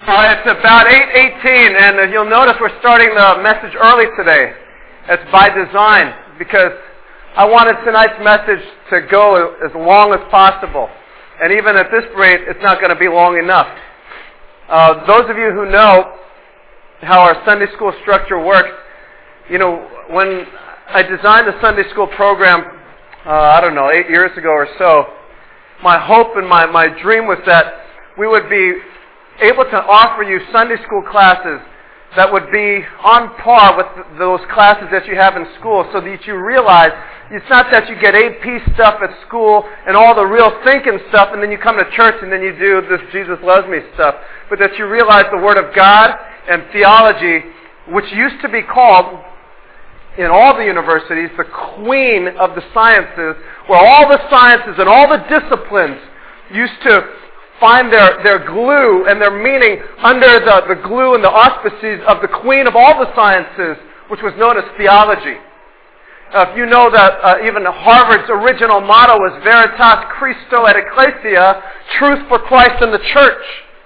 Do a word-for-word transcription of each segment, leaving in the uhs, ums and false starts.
Uh, it's about eight eighteen, and you'll notice we're starting the message early today. It's by design, because I wanted tonight's message to go as long as possible. And even at this rate, it's not going to be long enough. Uh, those of you who know how our Sunday school structure works, you know, when I designed the Sunday school program, uh, I don't know, eight years ago or so, my hope and my, my dream was that we would be able to offer you Sunday school classes that would be on par with those classes that you have in school, so that you realize it's not that you get A P stuff at school and all the real thinking stuff, and then you come to church and then you do this Jesus loves me stuff, but that you realize the Word of God and theology, which used to be called in all the universities the queen of the sciences, where all the sciences and all the disciplines used to find their, their glue and their meaning under the, the glue and the auspices of the queen of all the sciences, which was known as theology. Uh, if you know that uh, even Harvard's original motto was Veritas Christo et Ecclesia, truth for Christ and the church.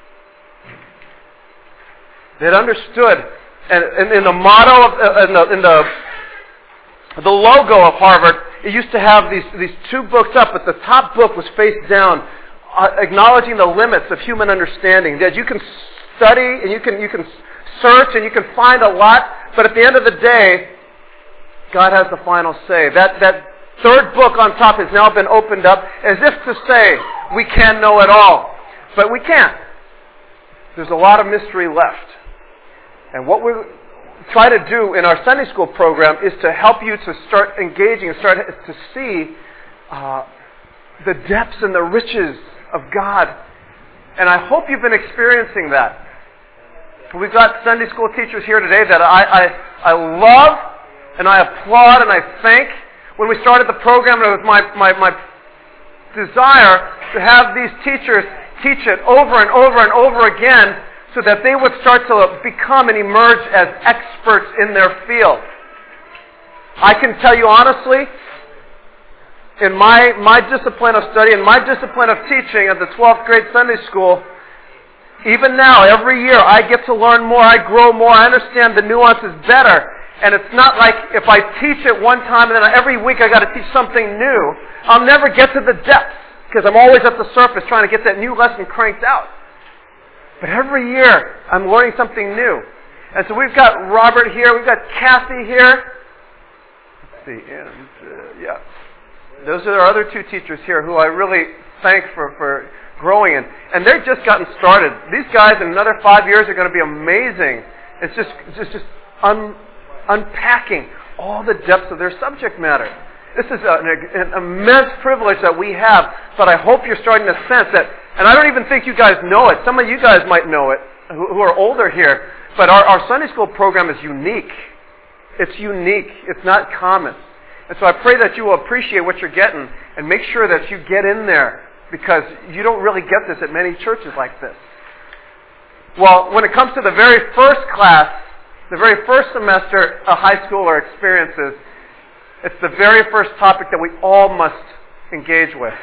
They'd understood, and, and in the motto, of, uh, in, the, in the, the logo of Harvard, it used to have these, these two books up, but the top book was face down, Uh, acknowledging the limits of human understanding. That you can study and you can you can search and you can find a lot, but at the end of the day, God has the final say. That that third book on top has now been opened up as if to say we can know it all, but we can't. There's a lot of mystery left, and what we try to do in our Sunday school program is to help you to start engaging and start to see uh, the depths and the riches of God. And I hope you've been experiencing that. We've got Sunday school teachers here today that I, I, I love and I applaud and I thank. When we started the program, it was my, my, my desire to have these teachers teach it over and over and over again so that they would start to become and emerge as experts in their field. I can tell you honestly, in my, my discipline of study and my discipline of teaching at the twelfth grade Sunday school, even now, every year, I get to learn more, I grow more, I understand the nuances better. And it's not like if I teach it one time and then every week I got to teach something new, I'll never get to the depths, because I'm always at the surface trying to get that new lesson cranked out. But every year, I'm learning something new. And so we've got Robert here, we've got Kathy here. Let's see, and, uh, yeah. Those are our other two teachers here who I really thank for, for growing in. And they've just gotten started. These guys in another five years are going to be amazing. It's just it's just, just un, unpacking all the depths of their subject matter. This is a, an, an immense privilege that we have, but I hope you're starting to sense that. And I don't even think you guys know it. Some of you guys might know it who, who are older here. But our, our Sunday school program is unique. It's unique. It's not common. And so I pray that you will appreciate what you're getting and make sure that you get in there, because you don't really get this at many churches like this. Well, when it comes to the very first class, the very first semester a high schooler experiences, it's the very first topic that we all must engage with.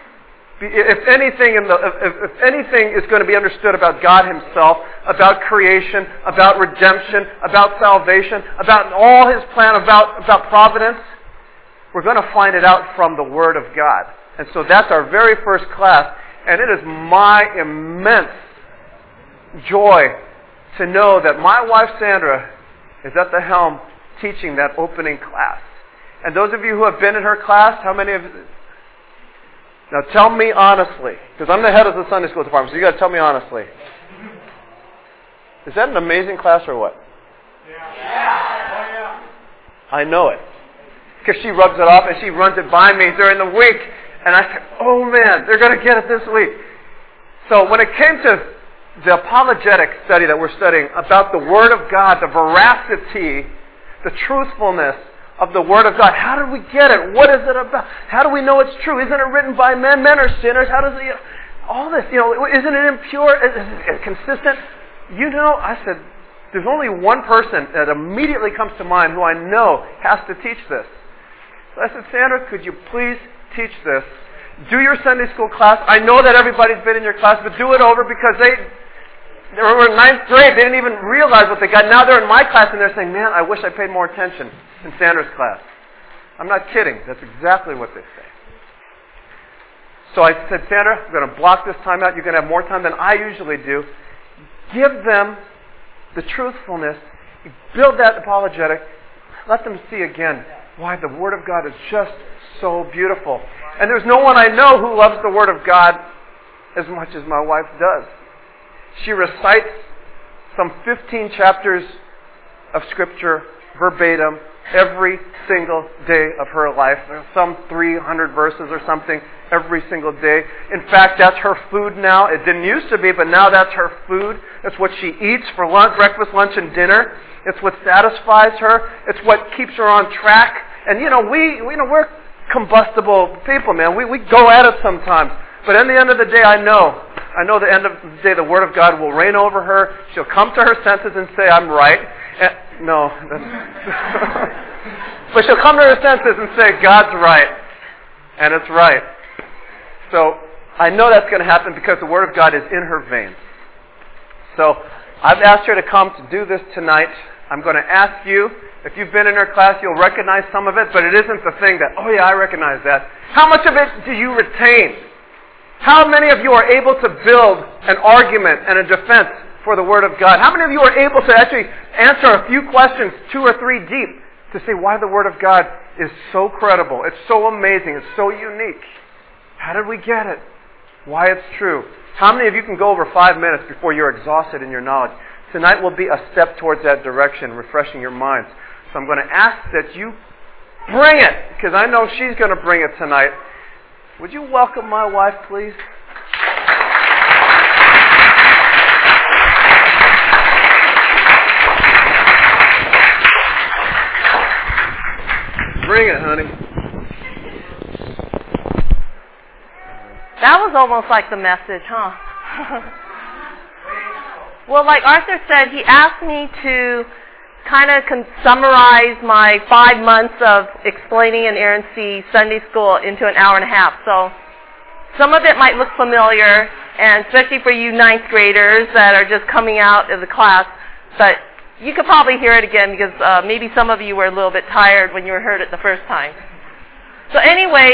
If anything, in the, if, if anything is going to be understood about God Himself, about creation, about redemption, about salvation, about all His plan, about, about providence, we're going to find it out from the Word of God. And so that's our very first class. And it is my immense joy to know that my wife Sandra is at the helm teaching that opening class. And those of you who have been in her class, how many of you? Now tell me honestly, because I'm the head of the Sunday school department, so you got to tell me honestly. Is that an amazing class or what? Yeah. I know it. Because she rubs it off and she runs it by me during the week. And I said, oh man, they're going to get it this week. So when it came to the apologetic study that we're studying about the Word of God, the veracity, the truthfulness of the Word of God, how did we get it? What is it about? How do we know it's true? Isn't it written by men? Men are sinners. How does it, you know, all this, you know, isn't it impure? Is it consistent? You know, I said, there's only one person that immediately comes to mind who I know has to teach this. So I said, Sandra, could you please teach this? Do your Sunday school class. I know that everybody's been in your class, but do it over, because they They were in ninth grade. They didn't even realize what they got. Now they're in my class and they're saying, man, I wish I paid more attention in Sandra's class. I'm not kidding. That's exactly what they say. So I said, Sandra, I'm going to block this time out. You're going to have more time than I usually do. Give them the truthfulness. Build that apologetic. Let them see again why the Word of God is just so beautiful. And there's no one I know who loves the Word of God as much as my wife does. She recites some fifteen chapters of Scripture verbatim every single day of her life. There's some three hundred verses or something every single day. In fact, that's her food now. It didn't used to be, but now that's her food. It's what she eats for lunch, breakfast, lunch, and dinner. It's what satisfies her. It's what keeps her on track. And you know, we, we you know, we're combustible people, man. We we go at it sometimes. But at the end of the day, I know, I know the end of the day, the Word of God will reign over her. She'll come to her senses and say, I'm right. And, no. That's but she'll come to her senses and say, God's right. And it's right. So I know that's going to happen because the Word of God is in her veins. So I've asked her to come to do this tonight. I'm going to ask you, if you've been in her class, you'll recognize some of it, but it isn't the thing that, oh yeah, I recognize that. How much of it do you retain? How many of you are able to build an argument and a defense for the Word of God? How many of you are able to actually answer a few questions, two or three deep, to say why the Word of God is so credible, it's so amazing, it's so unique? How did we get it? Why it's true? How many of you can go over five minutes before you're exhausted in your knowledge? Tonight will be a step towards that direction, refreshing your minds. So I'm going to ask that you bring it, because I know she's going to bring it tonight. Would you welcome my wife, please? Bring it, honey. That was almost like the message, huh? Well, like Arthur said, he asked me to kind of con- summarize my five months of explaining inerrancy Sunday school into an hour and a half. So some of it might look familiar, and especially for you ninth graders that are just coming out of the class, but you could probably hear it again because uh, maybe some of you were a little bit tired when you heard it the first time. So anyway,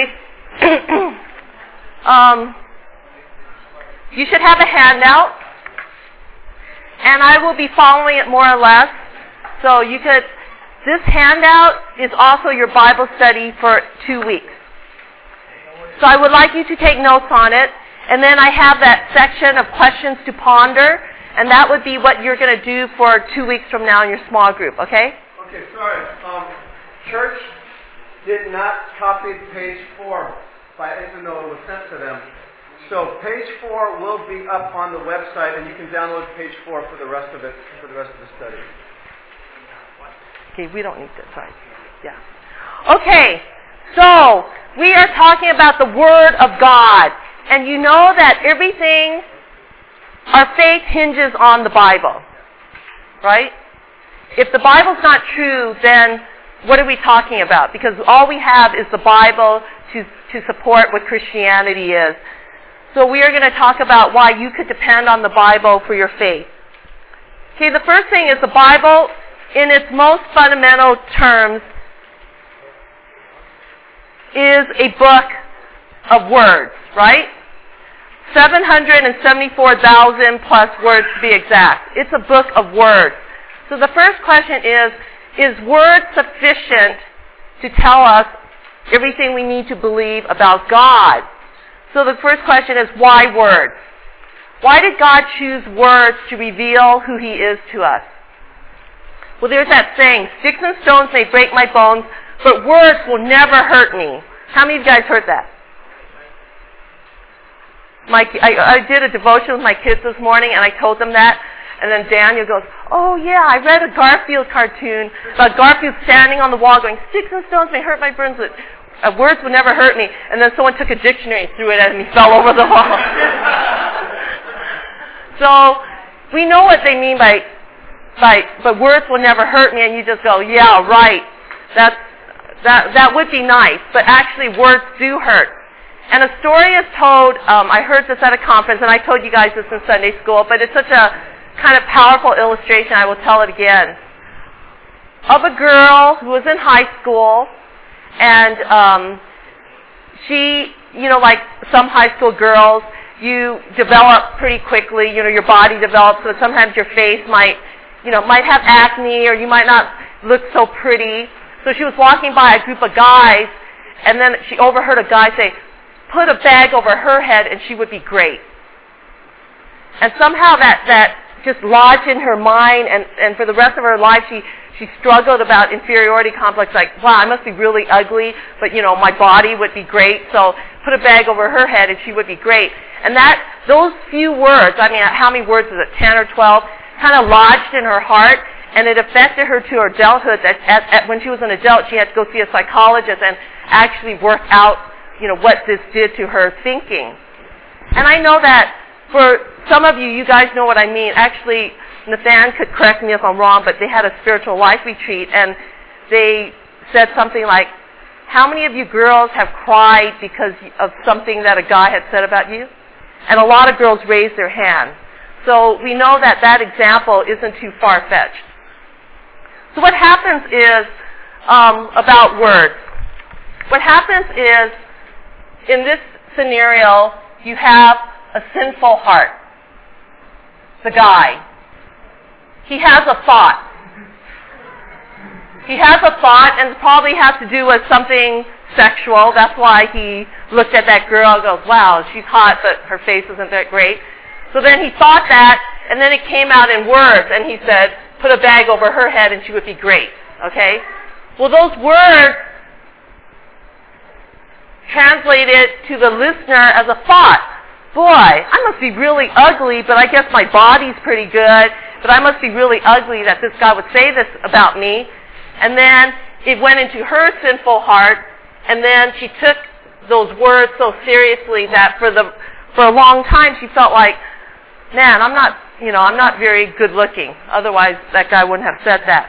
um, you should have a handout, and I will be following it more or less. So you could, this handout is also your Bible study for two weeks. So I would like you to take notes on it. And then I have that section of questions to ponder. And that would be what you're going to do for two weeks from now in your small group, okay? Okay, sorry. Um, church did not copy page four, by, even though it was sent to them. So page four will be up on the website, and you can download page four for the rest of it, for the rest of the study. Okay, we don't need this, sorry. Yeah. Okay, so we are talking about the Word of God. And you know that everything, our faith hinges on the Bible, right? If the Bible's not true, then what are we talking about? Because all we have is the Bible to, to support what Christianity is. So we are going to talk about why you could depend on the Bible for your faith. Okay, the first thing is the Bible, in its most fundamental terms, is a book of words, right? seven hundred seventy-four thousand plus words to be exact. It's a book of words. So the first question is, is word sufficient to tell us everything we need to believe about God? So the first question is, why words? Why did God choose words to reveal who He is to us? Well, there's that saying, sticks and stones may break my bones, but words will never hurt me. How many of you guys heard that? My, I, I did a devotion with my kids this morning, and I told them that. And then Daniel goes, oh yeah, I read a Garfield cartoon about Garfield standing on the wall going, sticks and stones may hurt my bones, but uh, words will never hurt me. And then someone took a dictionary and threw it at him, and he fell over the wall. So we know what they mean by, by, but words will never hurt me, and you just go, yeah, right. That's, that, that would be nice, but actually words do hurt. And a story is told, um, I heard this at a conference, and I told you guys this in Sunday school, but it's such a kind of powerful illustration. I will tell it again. Of a girl who was in high school, and um, she, you know, like some high school girls, you develop pretty quickly. You know, your body develops, so sometimes your face might, you know, might have acne, or you might not look so pretty. So she was walking by a group of guys, and then she overheard a guy say, "Put a bag over her head, and she would be great." And somehow that that just lodged in her mind, and and for the rest of her life, she she struggled about inferiority complex. Like, wow, I must be really ugly, but you know, my body would be great. So put a bag over her head, and she would be great. And that those few words, I mean, how many words is it? Ten or twelve? Kind of lodged in her heart, and it affected her to her adulthood. That at, at, when she was an adult, she had to go see a psychologist and actually work out, you know, what this did to her thinking. And I know that for some of you, you guys know what I mean. Actually, Nathan could correct me if I'm wrong, but they had a spiritual life retreat, and they said something like, how many of you girls have cried because of something that a guy had said about you? And a lot of girls raised their hand. So we know that that example isn't too far-fetched. So what happens is, um, about words. What happens is, in this scenario, you have a sinful heart. The guy. He has a thought. He has a thought, and it probably has to do with something sexual. That's why he looked at that girl and goes, wow, she's hot, but her face isn't that great. So then he thought that, and then it came out in words, and he said, put a bag over her head and she would be great. Okay? Well, those words translated to the listener as a thought. Boy, I must be really ugly, but I guess my body's pretty good, but I must be really ugly that this guy would say this about me. And then it went into her sinful heart, and then she took those words so seriously that for the for a long time she felt like, man, I'm not, you know, I'm not very good looking. Otherwise, that guy wouldn't have said that.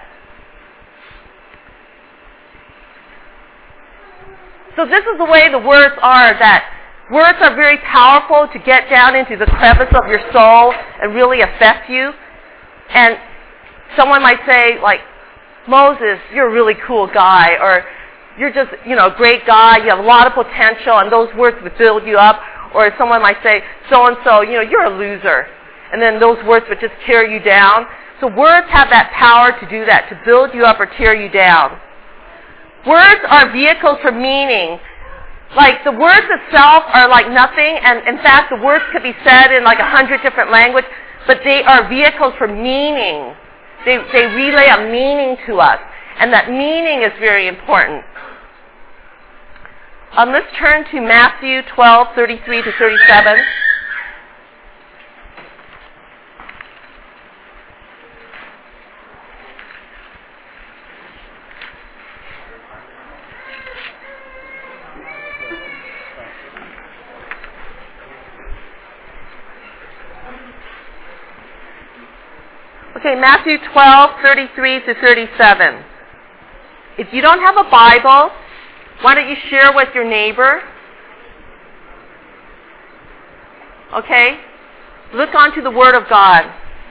So this is the way the words are, that words are very powerful to get down into the crevice of your soul and really affect you. And someone might say, like, Moses, you're a really cool guy, or you're just, you know, a great guy, you have a lot of potential, and those words would build you up. Or someone might say, so-and-so, you know, you're a loser. And then those words would just tear you down. So words have that power to do that, to build you up or tear you down. Words are vehicles for meaning. Like, the words itself are like nothing, and in fact, the words could be said in like a hundred different languages, but they are vehicles for meaning. They, they relay a meaning to us, and that meaning is very important. Um, let's turn to Matthew twelve, thirty-three to thirty-seven. Okay, Matthew twelve, thirty-three to thirty-seven. If you don't have a Bible, why don't you share with your neighbor? Okay? Look onto the Word of God.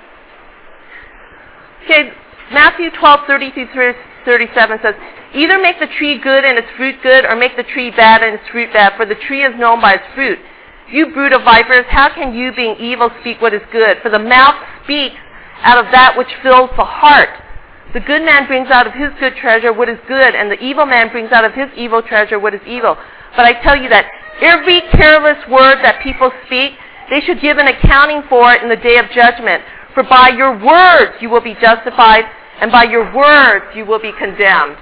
Okay, Matthew twelve, thirty-three to thirty-seven says, either make the tree good and its fruit good, or make the tree bad and its fruit bad, for the tree is known by its fruit. You brood of vipers, how can you, being evil, speak what is good? For the mouth speaks out of that which fills the heart. The good man brings out of his good treasure what is good, and the evil man brings out of his evil treasure what is evil. But I tell you that every careless word that people speak, they should give an accounting for it in the day of judgment. For by your words you will be justified, and by your words you will be condemned.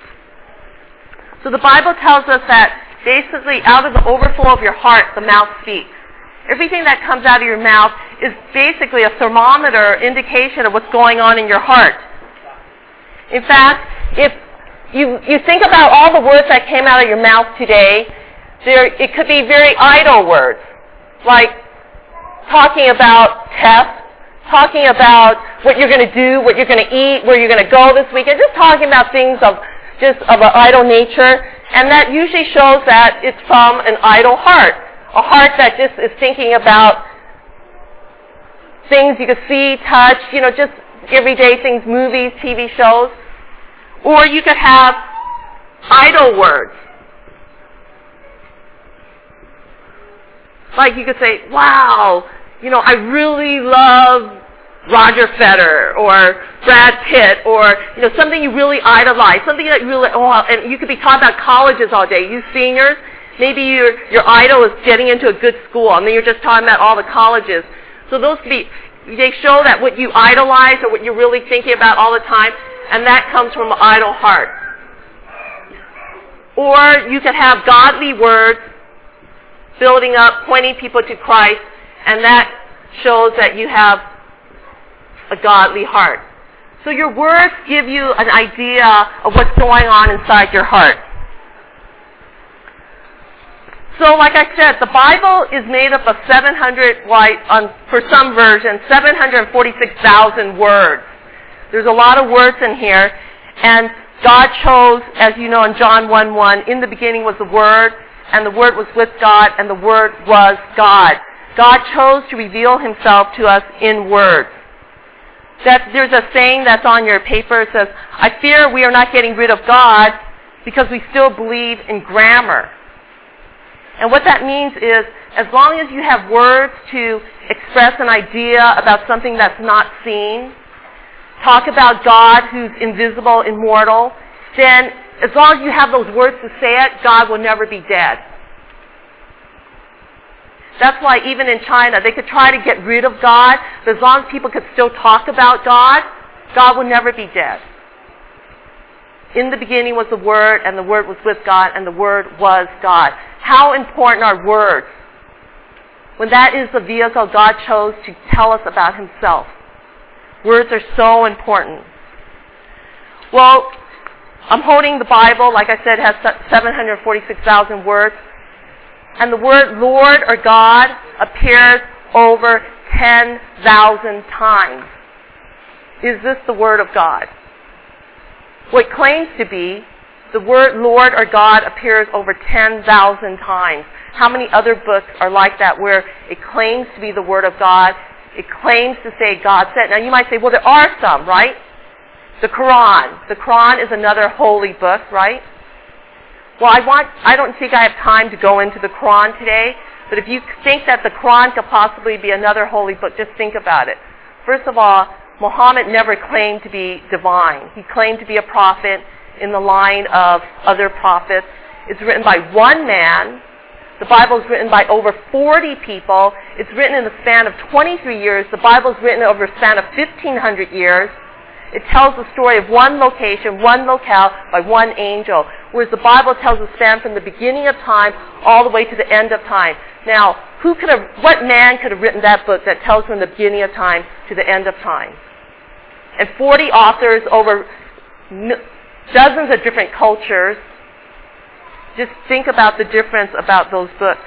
So the Bible tells us that basically out of the overflow of your heart, the mouth speaks. Everything that comes out of your mouth is basically a thermometer indication of what's going on in your heart. In fact, if you, you think about all the words that came out of your mouth today, there, it could be very idle words, like talking about tests, talking about what you're going to do, what you're going to eat, where you're going to go this weekend, just talking about things of just of an idle nature, and that usually shows that it's from an idle heart. A heart that just is thinking about things you could see, touch, you know, just everyday things, movies, T V shows. Or you could have idle words. Like you could say, wow, you know, I really love Roger Federer or Brad Pitt, or, you know, something you really idolize, something that you really, oh, and you could be talking about colleges all day. You seniors, maybe your, your idol is getting into a good school, and then you're just talking about all the colleges. So those could be, they show that what you idolize or what you're really thinking about all the time, and that comes from an idle heart. Or you could have godly words building up, pointing people to Christ, and that shows that you have a godly heart. So your words give you an idea of what's going on inside your heart. So like I said, the Bible is made up of seven hundred, like, um, for some versions, seven hundred forty-six thousand words. There's a lot of words in here, and God chose, as you know in John one one, in the beginning was the Word, and the Word was with God, and the Word was God. God chose to reveal Himself to us in words. That there's a saying that's on your paper. It says, I fear we are not getting rid of God because we still believe in grammar. And what that means is, as long as you have words to express an idea about something that's not seen, talk about God who's invisible, immortal, then as long as you have those words to say it, God will never be dead. That's why even in China, they could try to get rid of God, but as long as people could still talk about God, God will never be dead. In the beginning was the Word, and the Word was with God, and the Word was God. How important are words? When that is the vehicle God chose to tell us about Himself. Words are so important. Well, I'm holding the Bible. Like I said, it has seven hundred forty-six thousand words. And the word Lord or God appears over ten thousand times. Is this the Word of God? What claims to be, the word Lord or God appears over ten thousand times. How many other books are like that where it claims to be the Word of God? It claims to say God said. Now you might say, well, there are some, right? The Quran. The Quran is another holy book, right? Well, I want, I don't think I have time to go into the Quran today, but if you think that the Quran could possibly be another holy book, just think about it. First of all, Muhammad never claimed to be divine. He claimed to be a prophet in the line of other prophets. It's written by one man. The Bible is written by over forty people. It's written in the span of twenty-three years. The Bible is written over a span of fifteen hundred years. It tells the story of one location, one locale, by one angel. Whereas the Bible tells the span from the beginning of time all the way to the end of time. Now, who could have, what man could have written that book that tells from the beginning of time to the end of time? And forty authors over dozens of different cultures. Just think about the difference about those books.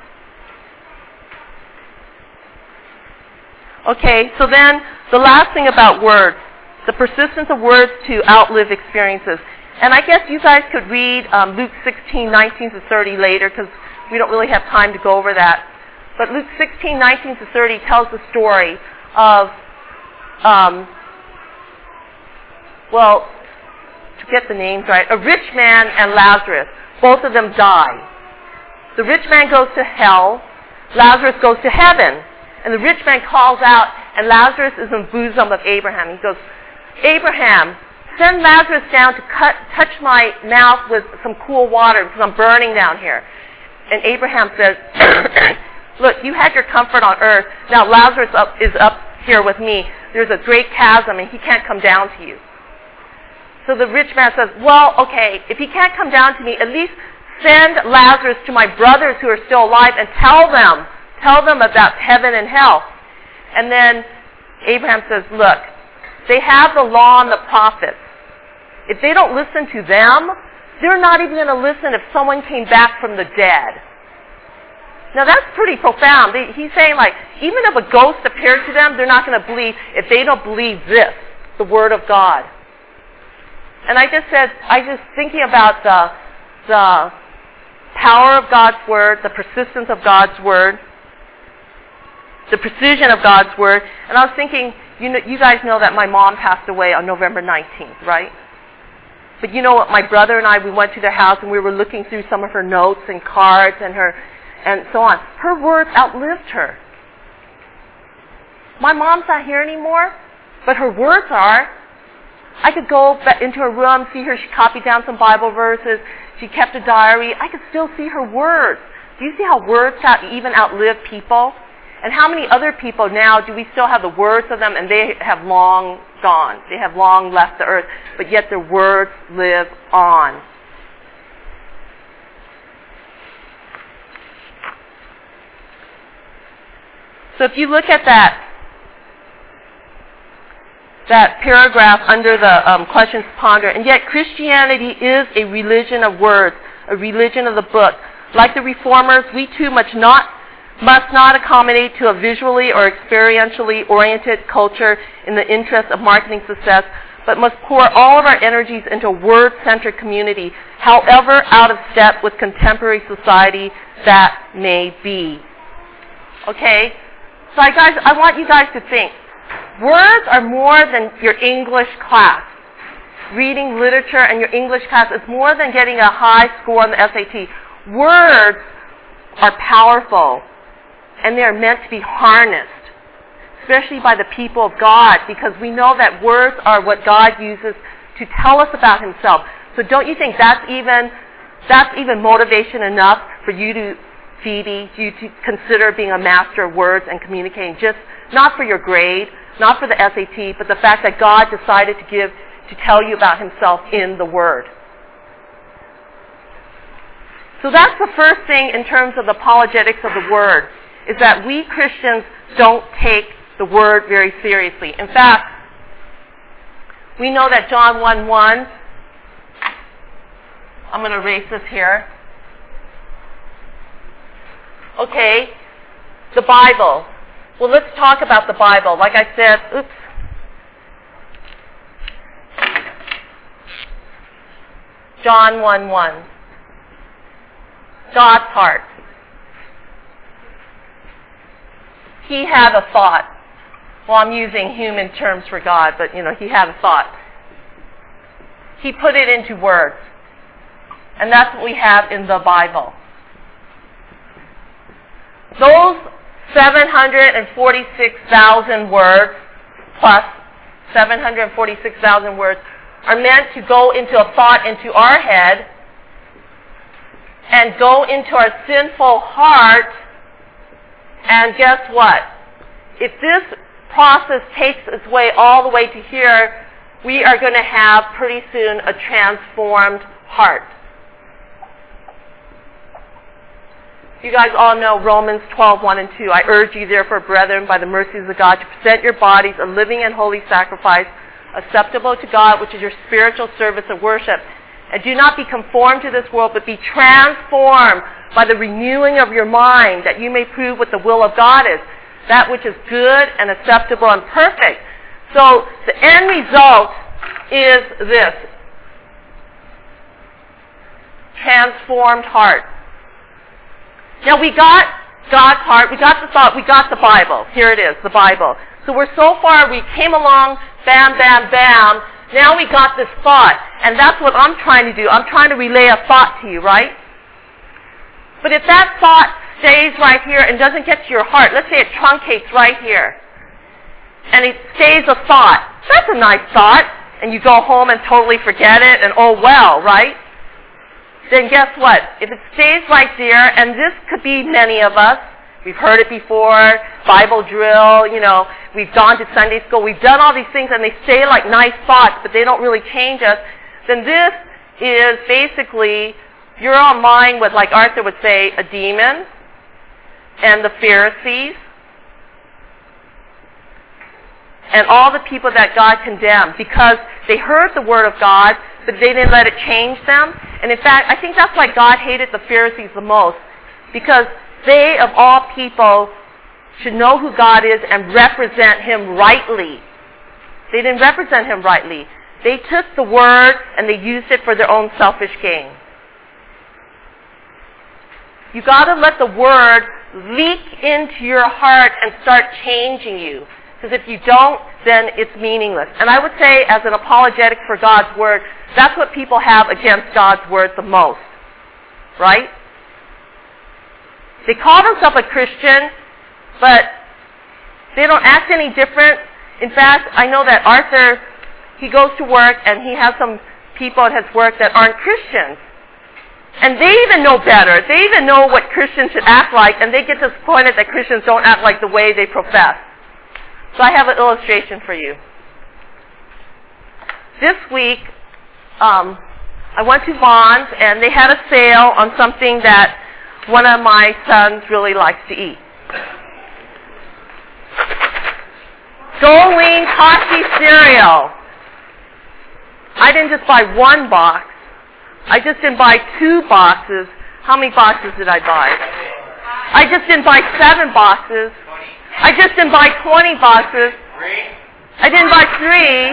Okay, so then the last thing about words. The persistence of words to outlive experiences. And I guess you guys could read um, Luke sixteen, nineteen to thirty later, because we don't really have time to go over that. But Luke sixteen, nineteen to thirty tells the story of, um, well, to get the names right, a rich man and Lazarus. Both of them die. The rich man goes to hell. Lazarus goes to heaven. And the rich man calls out, and Lazarus is in the bosom of Abraham. He goes, Abraham, send Lazarus down to cut, touch my mouth with some cool water because I'm burning down here. And Abraham says, look, you had your comfort on earth. Now Lazarus up, is up here with me. There's a great chasm and he can't come down to you. So the rich man says, well, okay, if he can't come down to me, at least send Lazarus to my brothers who are still alive and tell them, tell them about heaven and hell. And then Abraham says, look, they have the law and the prophets. If they don't listen to them, they're not even going to listen if someone came back from the dead. Now that's pretty profound. He's saying, like, even if a ghost appeared to them, they're not going to believe if they don't believe this, the Word of God. And I just said, I just thinking about the, the power of God's Word, the persistence of God's Word. the precision of God's Word. And I was thinking, you know, you guys know that my mom passed away on November nineteenth, right? But you know what, my brother and I, we went to their house and we were looking through some of her notes and cards and her, and so on. Her words outlived her. My mom's not here anymore, but her words are. I could go back into her room, see her, she copied down some Bible verses, she kept a diary. I could still see her words. Do you see how words have even outlived people? And how many other people now do we still have the words of them and they have long gone? They have long left the earth, but yet their words live on. So if you look at that, that paragraph under the um, questions to ponder, and yet Christianity is a religion of words, a religion of the book. Like the Reformers, we too much not must not accommodate to a visually or experientially oriented culture in the interest of marketing success, but must pour all of our energies into a word-centered community, however out of step with contemporary society that may be. Okay? So I, guys, I want you guys to think. Words are more than your English class. Reading literature and your English class is more than getting a high score on the S A T. Words are powerful, and they are meant to be harnessed, especially by the people of God, because we know that words are what God uses to tell us about Himself. So don't you think that's even that's even motivation enough for you to, Phoebe, you to consider being a master of words and communicating, just not for your grade, not for the S A T, but the fact that God decided to give to tell you about Himself in the Word. So that's the first thing in terms of the apologetics of the Word, is that we Christians don't take the Word very seriously. In fact, we know that John one one, I'm going to erase this here. Okay, the Bible. Well, let's talk about the Bible. Like I said, oops. John one one. God's heart. He had a thought. Well, I'm using human terms for God, but you know, He had a thought. He put it into words. And that's what we have in the Bible. Those seven hundred forty-six thousand words, plus seven hundred forty-six thousand words, are meant to go into a thought into our head and go into our sinful heart. And guess what? If this process takes its way all the way to here, we are going to have pretty soon a transformed heart. You guys all know Romans twelve, one and two. I urge you therefore, brethren, by the mercies of God, to present your bodies a living and holy sacrifice, acceptable to God, which is your spiritual service of worship. And do not be conformed to this world, but be transformed by the renewing of your mind, that you may prove what the will of God is, that which is good and acceptable and perfect. So the end result is this: transformed heart. Now we got God's heart, we got the thought, we got the Bible. Here it is, the Bible. So we're so far, we came along, bam, bam, bam. Now we got this thought. And that's what I'm trying to do. I'm trying to relay a thought to you, right? But if that thought stays right here and doesn't get to your heart, let's say it truncates right here, and it stays a thought. That's a nice thought. And you go home and totally forget it, and oh well, right? Then guess what? If it stays right there, and this could be many of us, we've heard it before, Bible drill, you know, we've gone to Sunday school, we've done all these things, and they stay like nice thoughts, but they don't really change us, then this is basically, you're on line with, like Arthur would say, a demon and the Pharisees and all the people that God condemned, because they heard the Word of God, but they didn't let it change them. And in fact, I think that's why God hated the Pharisees the most, because they, of all people, should know who God is and represent Him rightly. They didn't represent Him rightly. They took the Word and they used it for their own selfish gain. You got to let the Word leak into your heart and start changing you. Because if you don't, then it's meaningless. And I would say, as an apologetic for God's Word, that's what people have against God's Word the most. Right? They call themselves a Christian, but they don't act any different. In fact, I know that Arthur, he goes to work and he has some people at his work that aren't Christians. And they even know better. They even know what Christians should act like, and they get disappointed that Christians don't act like the way they profess. So I have an illustration for you. This week, um, I went to Vons, and they had a sale on something that one of my sons really likes to eat. Jolene Kashi cereal. I didn't just buy one box. I just didn't buy two boxes. How many boxes did I buy? I just didn't buy seven boxes. I just didn't buy twenty boxes. I didn't buy three.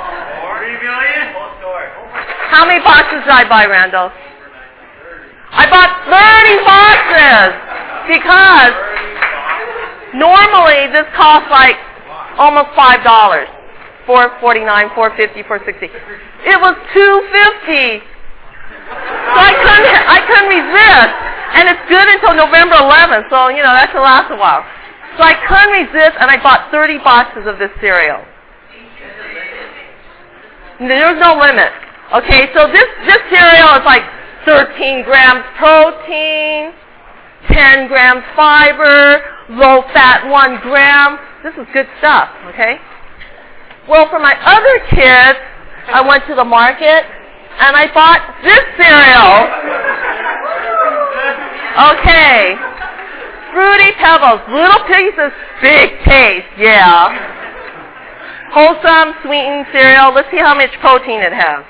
How many boxes did I buy, Randall? I bought thirty boxes because normally this costs like almost five dollars. four forty-nine, four fifty, four sixty. It was two fifty. So I couldn't, I couldn't resist. And it's good until November eleventh, so, you know, that could last a while. So I couldn't resist, and I bought thirty boxes of this cereal. There's no limit. Okay, so this, this cereal is like thirteen grams protein, ten grams fiber, low fat one gram. This is good stuff, okay? Well, for my other kids, I went to the market, and I bought this cereal. Okay. Fruity Pebbles. Little pieces, big taste. Yeah. Wholesome, sweetened cereal. Let's see how much protein it has.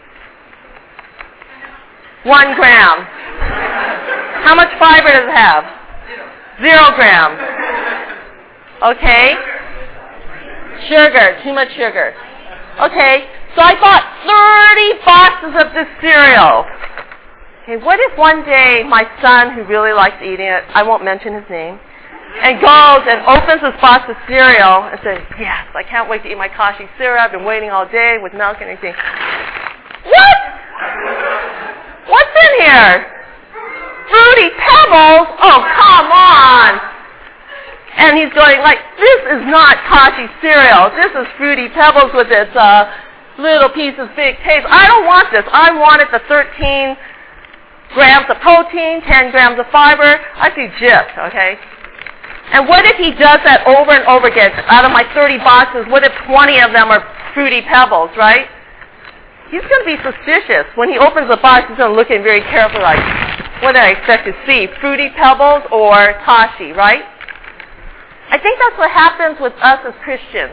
One gram. How much fiber does it have? Zero grams. Okay. Sugar. Too much sugar. Okay. So I bought thirty boxes of this cereal. Okay, what if one day my son, who really likes eating it, I won't mention his name, and goes and opens this box of cereal and says, yes, I can't wait to eat my Kashi cereal. I've been waiting all day with milk and everything. What? What's in here? Fruity Pebbles? Oh, come on. And he's going like, this is not Kashi cereal. This is Fruity Pebbles with its uh, little pieces, big taste. I don't want this. I wanted the thirteen grams of protein, ten grams of fiber. I feel gypped, okay? And what if he does that over and over again? Out of my thirty boxes, what if twenty of them are Fruity Pebbles, right? He's going to be suspicious. When he opens the box, he's going to look at it very carefully like, what did I expect to see? Fruity Pebbles or Kashi, right? I think that's what happens with us as Christians.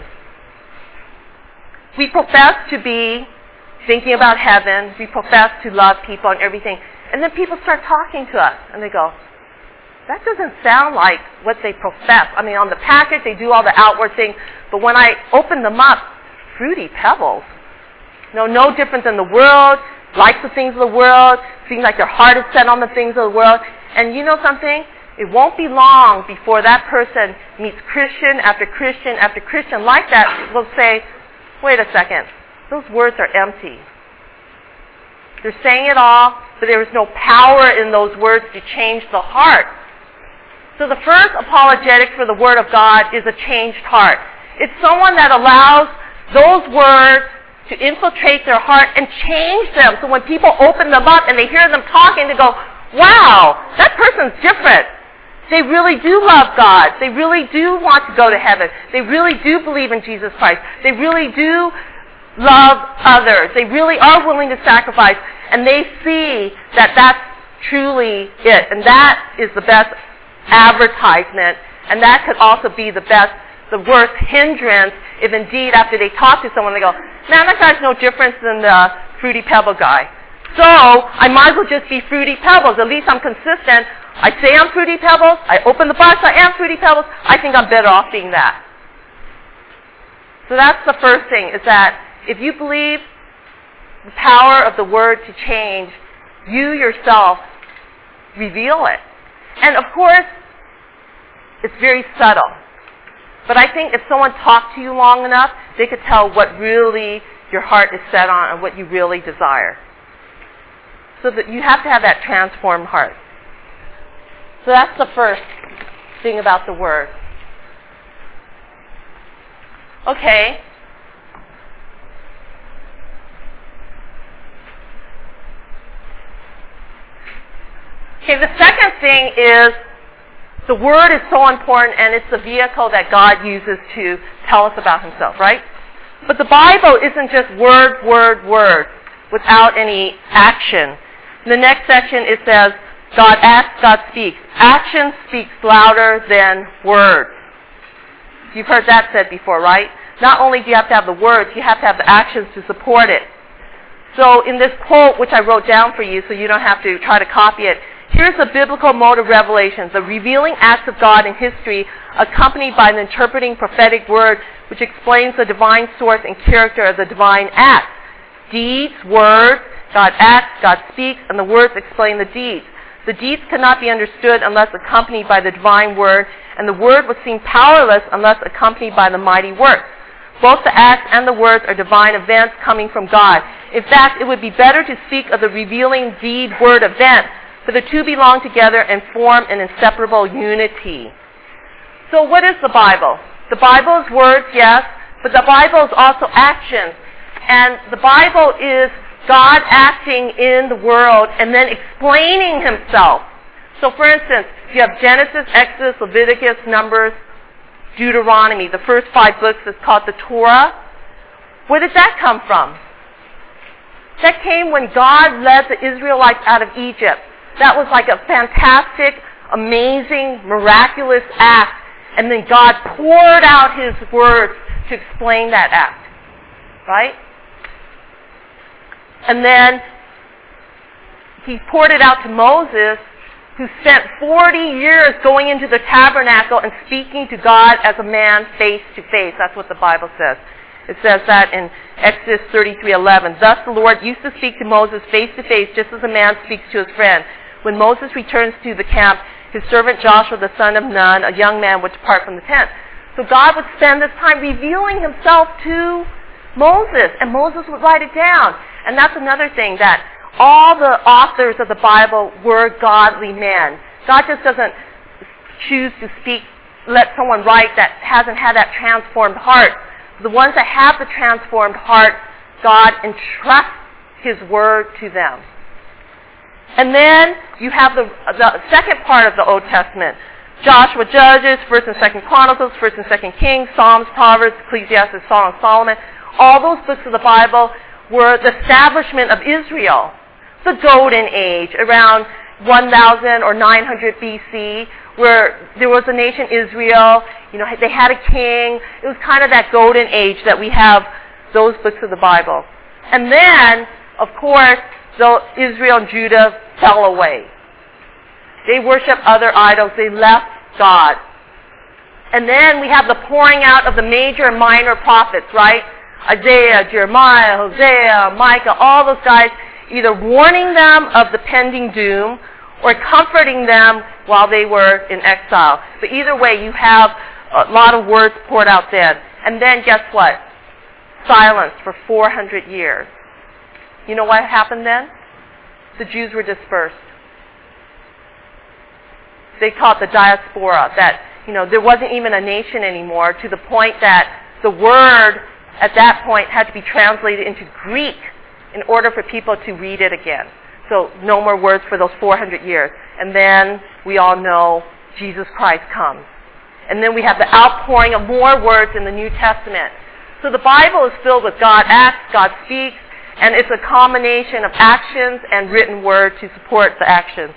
We profess to be thinking about heaven. We profess to love people and everything. And then people start talking to us, and they go, that doesn't sound like what they profess. I mean, on the package, they do all the outward things, but when I open them up, Fruity Pebbles. No, no different than the world, likes the things of the world, seems like their heart is set on the things of the world. And you know something? It won't be long before that person meets Christian after Christian after Christian like that. Will say, wait a second, those words are empty. They're saying it all, but there is no power in those words to change the heart. So the first apologetic for the Word of God is a changed heart. It's someone that allows those words to infiltrate their heart and change them. So when people open them up and they hear them talking, they go, wow, that person's different. They really do love God. They really do want to go to heaven. They really do believe in Jesus Christ. They really do love others. They really are willing to sacrifice. And they see that that's truly it. And that is the best advertisement. And that could also be the best, the worst hindrance if indeed after they talk to someone they go, man, that guy's no different than the Fruity Pebble guy. So I might as well just be Fruity Pebbles. At least I'm consistent. I say I'm Fruity Pebbles. I open the box. I am Fruity Pebbles. I think I'm better off being that. So that's the first thing, is that if you believe the power of the Word to change, you yourself reveal it. And of course, it's very subtle. But I think if someone talked to you long enough, they could tell what really your heart is set on and what you really desire. So that you have to have that transformed heart. So that's the first thing about the Word. Okay. Okay, the second thing is the Word is so important, and it's the vehicle that God uses to tell us about Himself, right? But the Bible isn't just word, word, word without any action. In the next section it says, God acts, God speaks. Action speaks louder than words. You've heard that said before, right? Not only do you have to have the words, you have to have the actions to support it. So in this quote, which I wrote down for you so you don't have to try to copy it, here's the biblical mode of revelation, the revealing acts of God in history accompanied by an interpreting prophetic word which explains the divine source and character of the divine act. Deeds, words, God acts, God speaks, and the words explain the deeds. The deeds cannot be understood unless accompanied by the divine word, and the word would seem powerless unless accompanied by the mighty work. Both the acts and the words are divine events coming from God. In fact, it would be better to speak of the revealing deed, word, event, for the two belong together and form an inseparable unity. So what is the Bible? The Bible is words, yes, but the Bible is also actions. And the Bible is God acting in the world and then explaining Himself. So for instance, you have Genesis, Exodus, Leviticus, Numbers, Deuteronomy. The first five books is called the Torah. Where did that come from? That came when God led the Israelites out of Egypt. That was like a fantastic, amazing, miraculous act. And then God poured out His words to explain that act. Right? And then He poured it out to Moses, who spent forty years going into the tabernacle and speaking to God as a man face to face. That's what the Bible says. It says that in Exodus thirty-three eleven. Thus the Lord used to speak to Moses face to face, just as a man speaks to his friend. When Moses returns to the camp, his servant Joshua, the son of Nun, a young man, would depart from the tent. So God would spend this time revealing Himself to Moses, and Moses would write it down. And that's another thing, that all the authors of the Bible were godly men. God just doesn't choose to speak, let someone write that hasn't had that transformed heart. The ones that have the transformed heart, God entrusts His word to them. And then you have the, the second part of the Old Testament. Joshua, Judges, First and Second Chronicles, First and Second Kings, Psalms, Proverbs, Ecclesiastes, Song of Solomon. All those books of the Bible were the establishment of Israel. The Golden Age, around one thousand or nine hundred B C, where there was a nation Israel. You know, they had a king. It was kind of that Golden Age that we have those books of the Bible. And then, of course, so Israel and Judah fell away. They worshiped other idols. They left God. And then we have the pouring out of the major and minor prophets, right? Isaiah, Jeremiah, Hosea, Micah, all those guys, either warning them of the pending doom or comforting them while they were in exile. But either way, you have a lot of words poured out then. And then guess what? Silence for four hundred years. You know what happened then? The Jews were dispersed. They call it the diaspora, that, you know, there wasn't even a nation anymore, to the point that the word at that point had to be translated into Greek in order for people to read it again. So no more words for those four hundred years. And then we all know Jesus Christ comes. And then we have the outpouring of more words in the New Testament. So the Bible is filled with God acts, God speaks, and it's a combination of actions and written word to support the actions.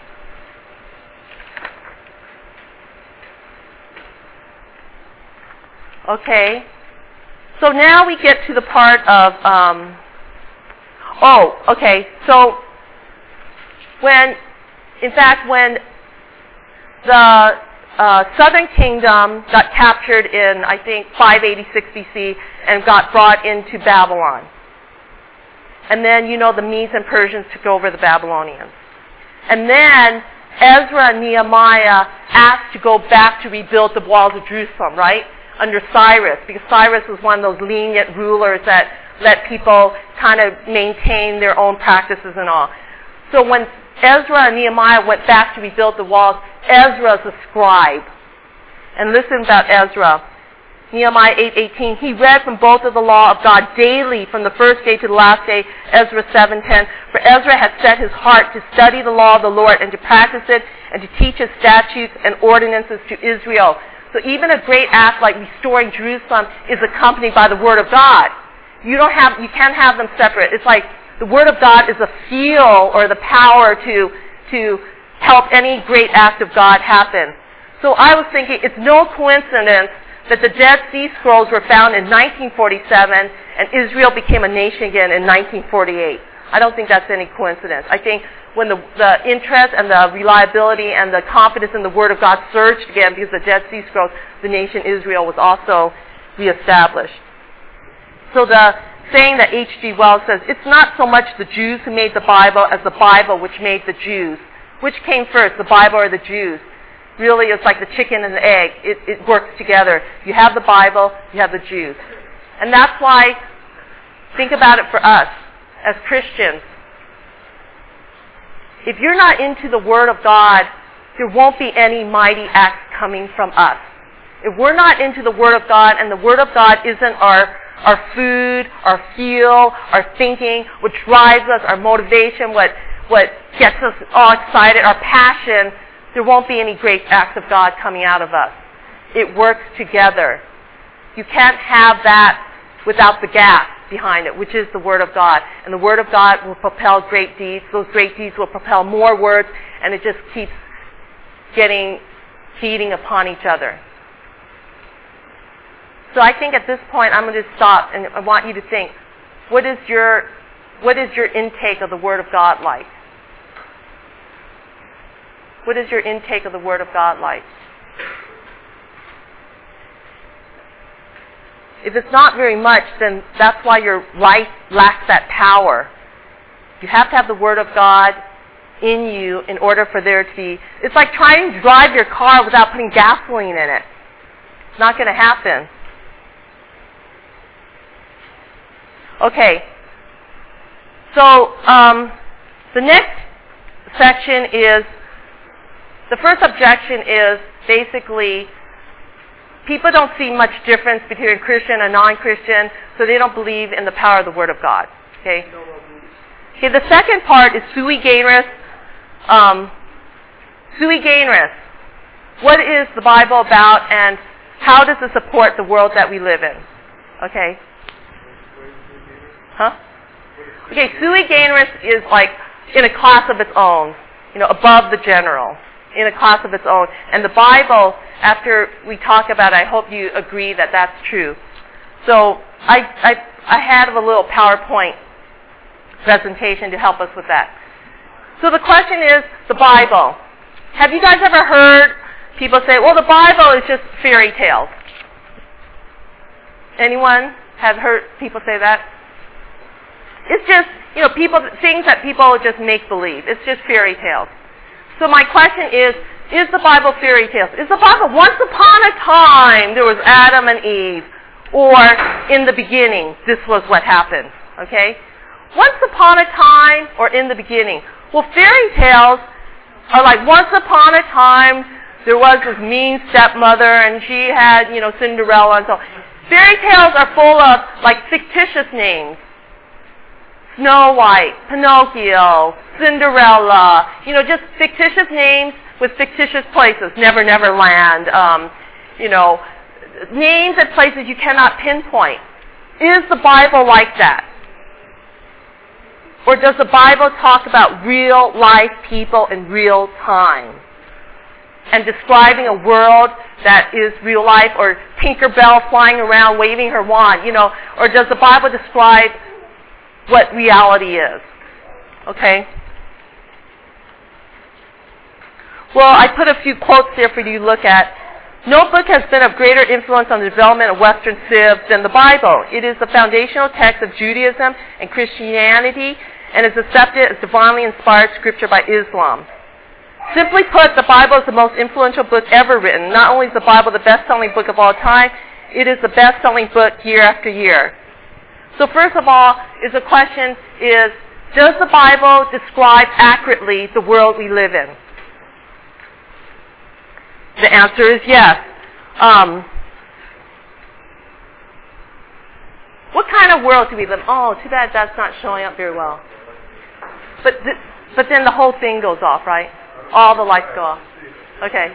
Okay. So now we get to the part of, um, oh, okay. So when, in fact, when the uh, southern kingdom got captured in, I think, five eighty-six B C and got brought into Babylon. And then, you know, the Medes and Persians took over the Babylonians. And then Ezra and Nehemiah asked to go back to rebuild the walls of Jerusalem, right? Under Cyrus, because Cyrus was one of those lenient rulers that let people kind of maintain their own practices and all. So when Ezra and Nehemiah went back to rebuild the walls, Ezra's a scribe. And listen about Ezra. Nehemiah eight eighteen, he read from both of the law of God daily from the first day to the last day, Ezra seven ten. For Ezra had set his heart to study the law of the Lord and to practice it and to teach his statutes and ordinances to Israel. So even a great act like restoring Jerusalem is accompanied by the Word of God. You don't have, you can't have them separate. It's like the Word of God is a seal or the power to, to help any great act of God happen. So I was thinking it's no coincidence that the Dead Sea Scrolls were found in nineteen forty-seven and Israel became a nation again in nineteen forty-eight. I don't think that's any coincidence. I think when the, the interest and the reliability and the confidence in the Word of God surged again because the Dead Sea Scrolls, the nation Israel was also reestablished. So the saying that H G Wells says, it's not so much the Jews who made the Bible as the Bible which made the Jews. Which came first, the Bible or the Jews? Really, it's like the chicken and the egg. It, it works together. You have the Bible, you have the Jews. And that's why, think about it for us as Christians. If you're not into the Word of God, there won't be any mighty acts coming from us. If we're not into the Word of God and the Word of God isn't our, our food, our fuel, our thinking, what drives us, our motivation, what, what gets us all excited, our passion, there won't be any great acts of God coming out of us. It works together. You can't have that without the gas behind it, which is the Word of God. And the Word of God will propel great deeds. Those great deeds will propel more words, and it just keeps getting, feeding upon each other. So I think at this point I'm going to stop, and I want you to think, what is your, what is your intake of the Word of God like? What is your intake of the Word of God like? If it's not very much, then that's why your life lacks that power. You have to have the Word of God in you in order for there to be... It's like trying to drive your car without putting gasoline in it. It's not going to happen. Okay. So, um, the next section is... The first objection is basically people don't see much difference between a Christian and non-Christian, so they don't believe in the power of the Word of God. Okay. Okay. The second part is sui generis. Um, sui generis. What is the Bible about, and how does it support the world that we live in? Okay. Huh? Okay. Sui generis is like in a class of its own. You know, above the general. In a class of its own. And the Bible, after we talk about it, I hope you agree that that's true. So I, I, I had a little PowerPoint presentation to help us with that. So the question is, the Bible. Have you guys ever heard people say, well, the Bible is just fairy tales? Anyone have heard people say that? It's just, you know, people, things that people just make believe. It's just fairy tales. So my question is, is the Bible fairy tales? Is the Bible, once upon a time, there was Adam and Eve, or in the beginning, this was what happened, okay? Once upon a time, or in the beginning. Well, fairy tales are like, once upon a time, there was this mean stepmother, and she had, you know, Cinderella, and so on. Fairy tales are full of, like, fictitious names. Snow White, Pinocchio, Cinderella, you know, just fictitious names with fictitious places. Never Never Land, um, you know, names and places you cannot pinpoint. Is the Bible like that? Or does the Bible talk about real life people in real time? And describing a world that is real life, or Tinkerbell flying around waving her wand, you know, or does the Bible describe what reality is? Okay? Well, I put a few quotes there for you to look at. No book has been of greater influence on the development of Western civ than the Bible. It is the foundational text of Judaism and Christianity, and is accepted as divinely inspired scripture by Islam. Simply put, the Bible is the most influential book ever written. Not only is the Bible the best-selling book of all time, it is the best-selling book year after year. So first of all, is the question is, does the Bible describe accurately the world we live in? The answer is yes. Um, what kind of world do we live in? Oh, too bad that's not showing up very well. But th- but then the whole thing goes off, right? All the lights go off. Okay.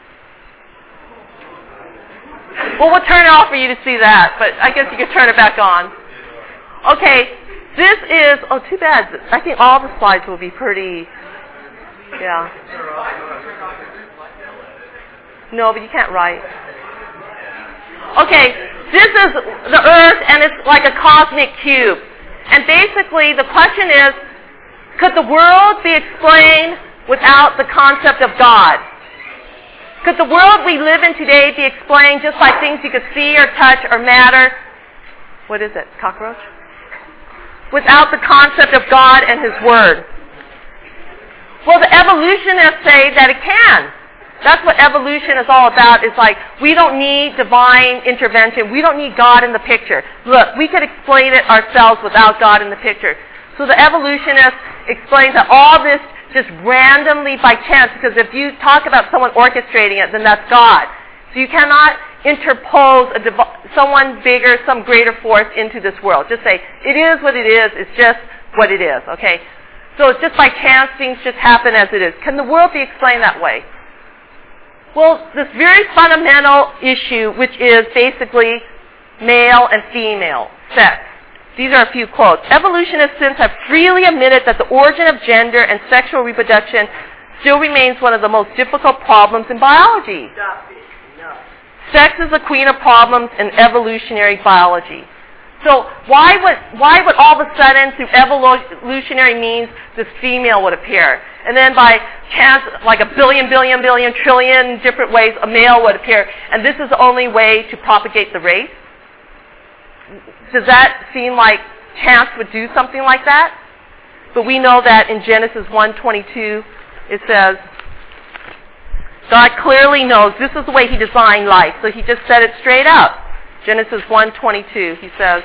Well, we'll turn it off for you to see that, but I guess you can turn it back on. Okay, this is, oh, too bad. I think all the slides will be pretty, yeah. No, but you can't write. Okay, this is the Earth, and it's like a cosmic cube. And basically, the question is, could the world be explained without the concept of God? Could the world we live in today be explained just by things you could see or touch or matter? What is it? Cockroach? Without the concept of God and His Word? Well, the evolutionists say that it can. That's what evolution is all about. It's like, we don't need divine intervention. We don't need God in the picture. Look, we could explain it ourselves without God in the picture. So the evolutionists explain that all this just randomly by chance, because if you talk about someone orchestrating it, then that's God. So you cannot interpose a div- someone bigger, some greater force into this world. Just say, it is what it is, it's just what it is, okay? So it's just by chance, things just happen as it is. Can the world be explained that way? Well, this very fundamental issue, which is basically male and female, sex. These are a few quotes. Evolutionists since have freely admitted that the origin of gender and sexual reproduction still remains one of the most difficult problems in biology. Sex is the queen of problems in evolutionary biology. So why would why would all of a sudden, through evolutionary means, this female would appear? And then by chance, like a billion, billion, billion, trillion different ways, a male would appear. And this is the only way to propagate the race? Does that seem like chance would do something like that? But we know that in Genesis one twenty-two, it says, God clearly knows this is the way He designed life. So He just said it straight up. Genesis one twenty-two, He says,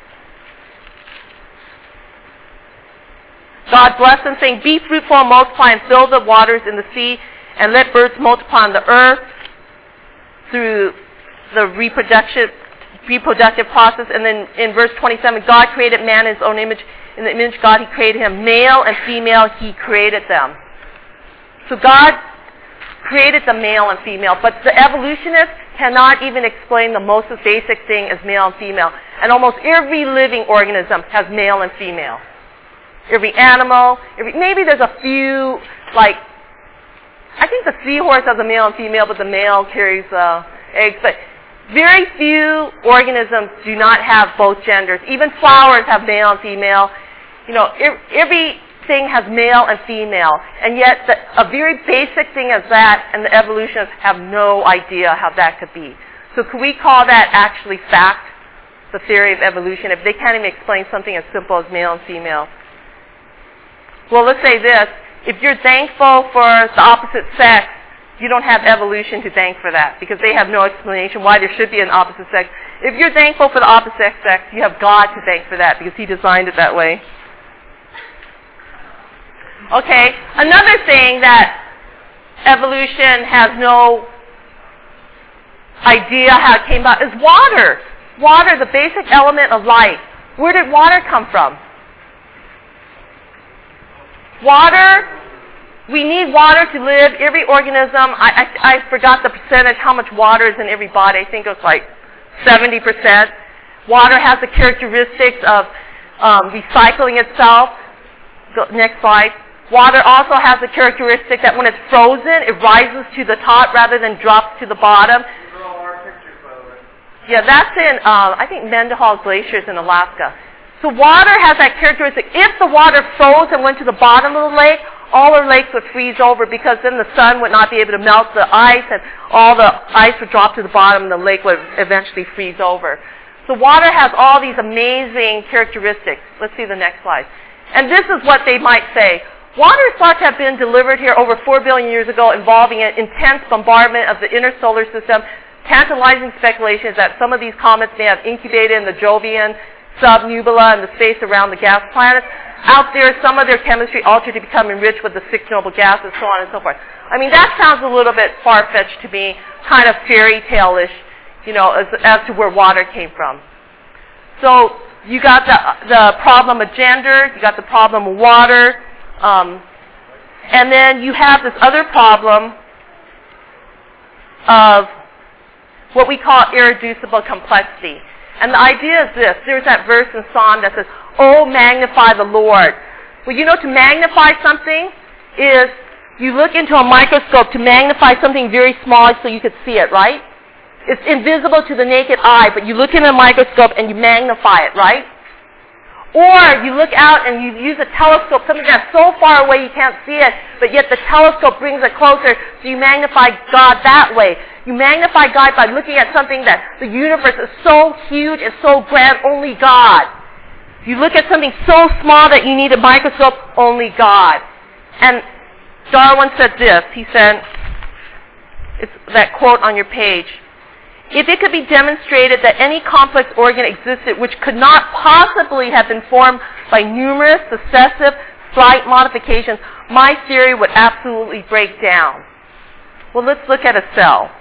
God blessed them, saying, be fruitful and multiply and fill the waters in the sea, and let birds multiply on the earth through the reproduction, reproductive process. And then in verse twenty-seven, God created man in His own image. In the image of God, He created him. Male and female, He created them. So God created the male and female, but the evolutionists cannot even explain the most basic thing as male and female. And almost every living organism has male and female. Every animal, every, maybe there's a few, like, I think the seahorse has a male and female, but the male carries uh, eggs. But very few organisms do not have both genders. Even flowers have male and female. You know, everything has male and female. And yet, the, a very basic thing as that, and the evolutionists have no idea how that could be. So could we call that actually fact, the theory of evolution, if they can't even explain something as simple as male and female? Well, let's say this. If you're thankful for the opposite sex, you don't have evolution to thank for that, because they have no explanation why there should be an opposite sex. If you're thankful for the opposite sex, you have God to thank for that, because He designed it that way. Okay, another thing that evolution has no idea how it came about is water. Water, the basic element of life. Where did water come from? Water, we need water to live. Every organism, I, I, I forgot the percentage, how much water is in every body. I think it was like seventy percent. Water has the characteristics of um, recycling itself. Go, next slide. Water also has the characteristic that when it's frozen, it rises to the top rather than drops to the bottom. Yeah, that's in, uh, I think, Mendenhall Glaciers in Alaska. So water has that characteristic. If the water froze and went to the bottom of the lake, all the lakes would freeze over, because then the sun would not be able to melt the ice, and all the ice would drop to the bottom and the lake would eventually freeze over. So water has all these amazing characteristics. Let's see the next slide. And this is what they might say. Water is thought to have been delivered here over four billion years ago, involving an intense bombardment of the inner solar system. Tantalizing speculation is that some of these comets may have incubated in the Jovian subnebula and the space around the gas planets. Out there, some of their chemistry altered to become enriched with the six noble gases, so on and so forth. I mean, that sounds a little bit far-fetched to me, kind of fairy tale-ish, you know, as, as to where water came from. So you got the, the problem of gender, you got the problem of water, um, and then you have this other problem of what we call irreducible complexity. And the idea is this. There's that verse in Psalm that says, "Oh, magnify the Lord." Well, you know, to magnify something is you look into a microscope to magnify something very small so you could see it, right? It's invisible to the naked eye, but you look in a microscope and you magnify it, right? Or you look out and you use a telescope, something that's so far away you can't see it, but yet the telescope brings it closer, so you magnify God that way. You magnify God by looking at something that the universe is so huge and so grand, only God. You look at something so small that you need a microscope, only God. And Darwin said this, he said, it's that quote on your page, "If it could be demonstrated that any complex organ existed which could not possibly have been formed by numerous, successive, slight modifications, my theory would absolutely break down." Well, let's look at a cell.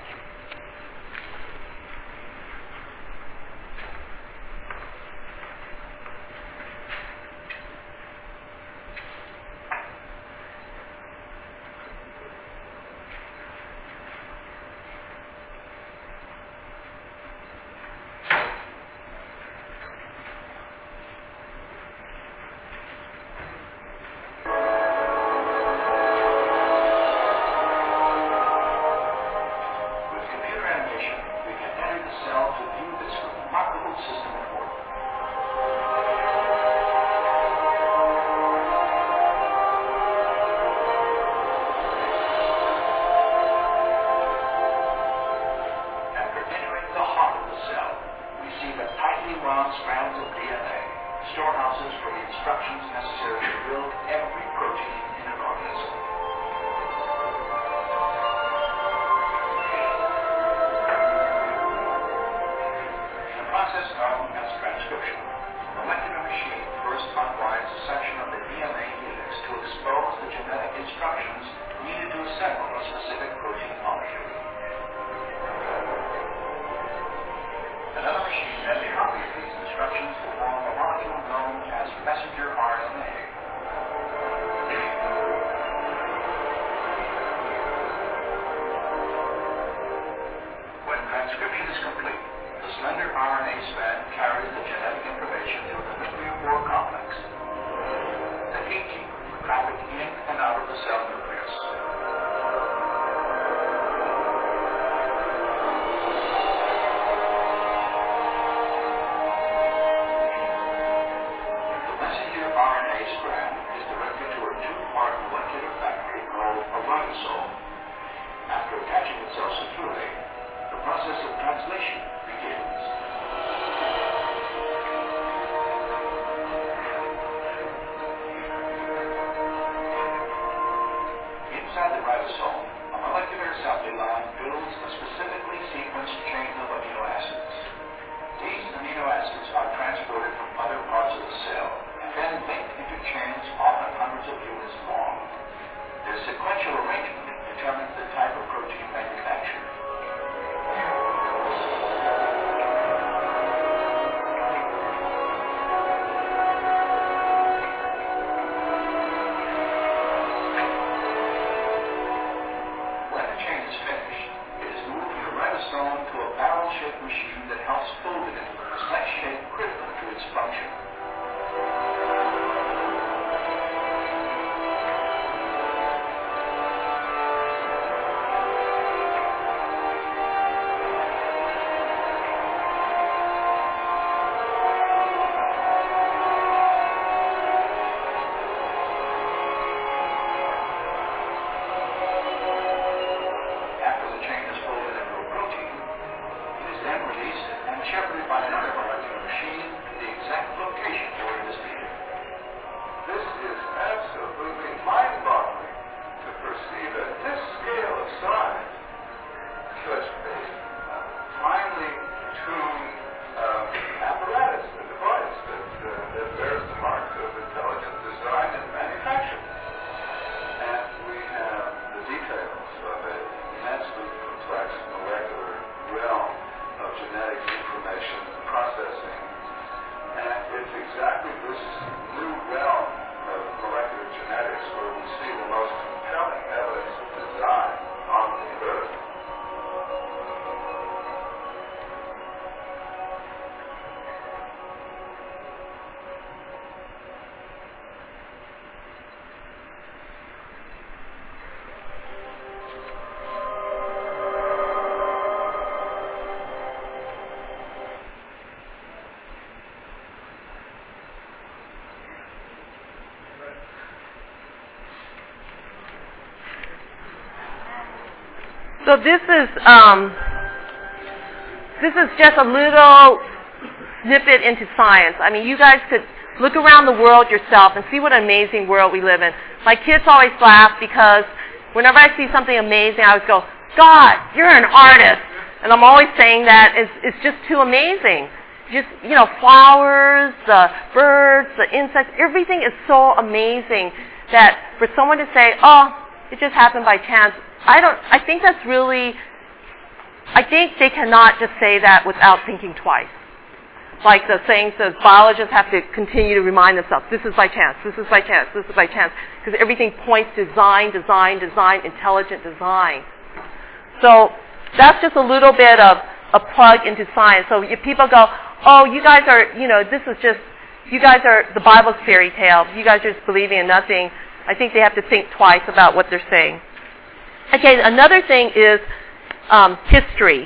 So this is um, this is just a little snippet into science. I mean, you guys could look around the world yourself and see what an amazing world we live in. My kids always laugh because whenever I see something amazing, I always go, God, you're an artist. And I'm always saying that it's, it's just too amazing. Just, you know, flowers, the birds, the insects, everything is so amazing that for someone to say, oh, it just happened by chance, I don't, I think that's really, I think they cannot just say that without thinking twice. Like the saying says, biologists have to continue to remind themselves, this is by chance, this is by chance, this is by chance, because everything points to design, design, design, intelligent design. So that's just a little bit of a plug into science. So if people go, oh, you guys are, you know, this is just, you guys are, the Bible's fairy tale, you guys are just believing in nothing, I think they have to think twice about what they're saying. Okay, another thing is um, history.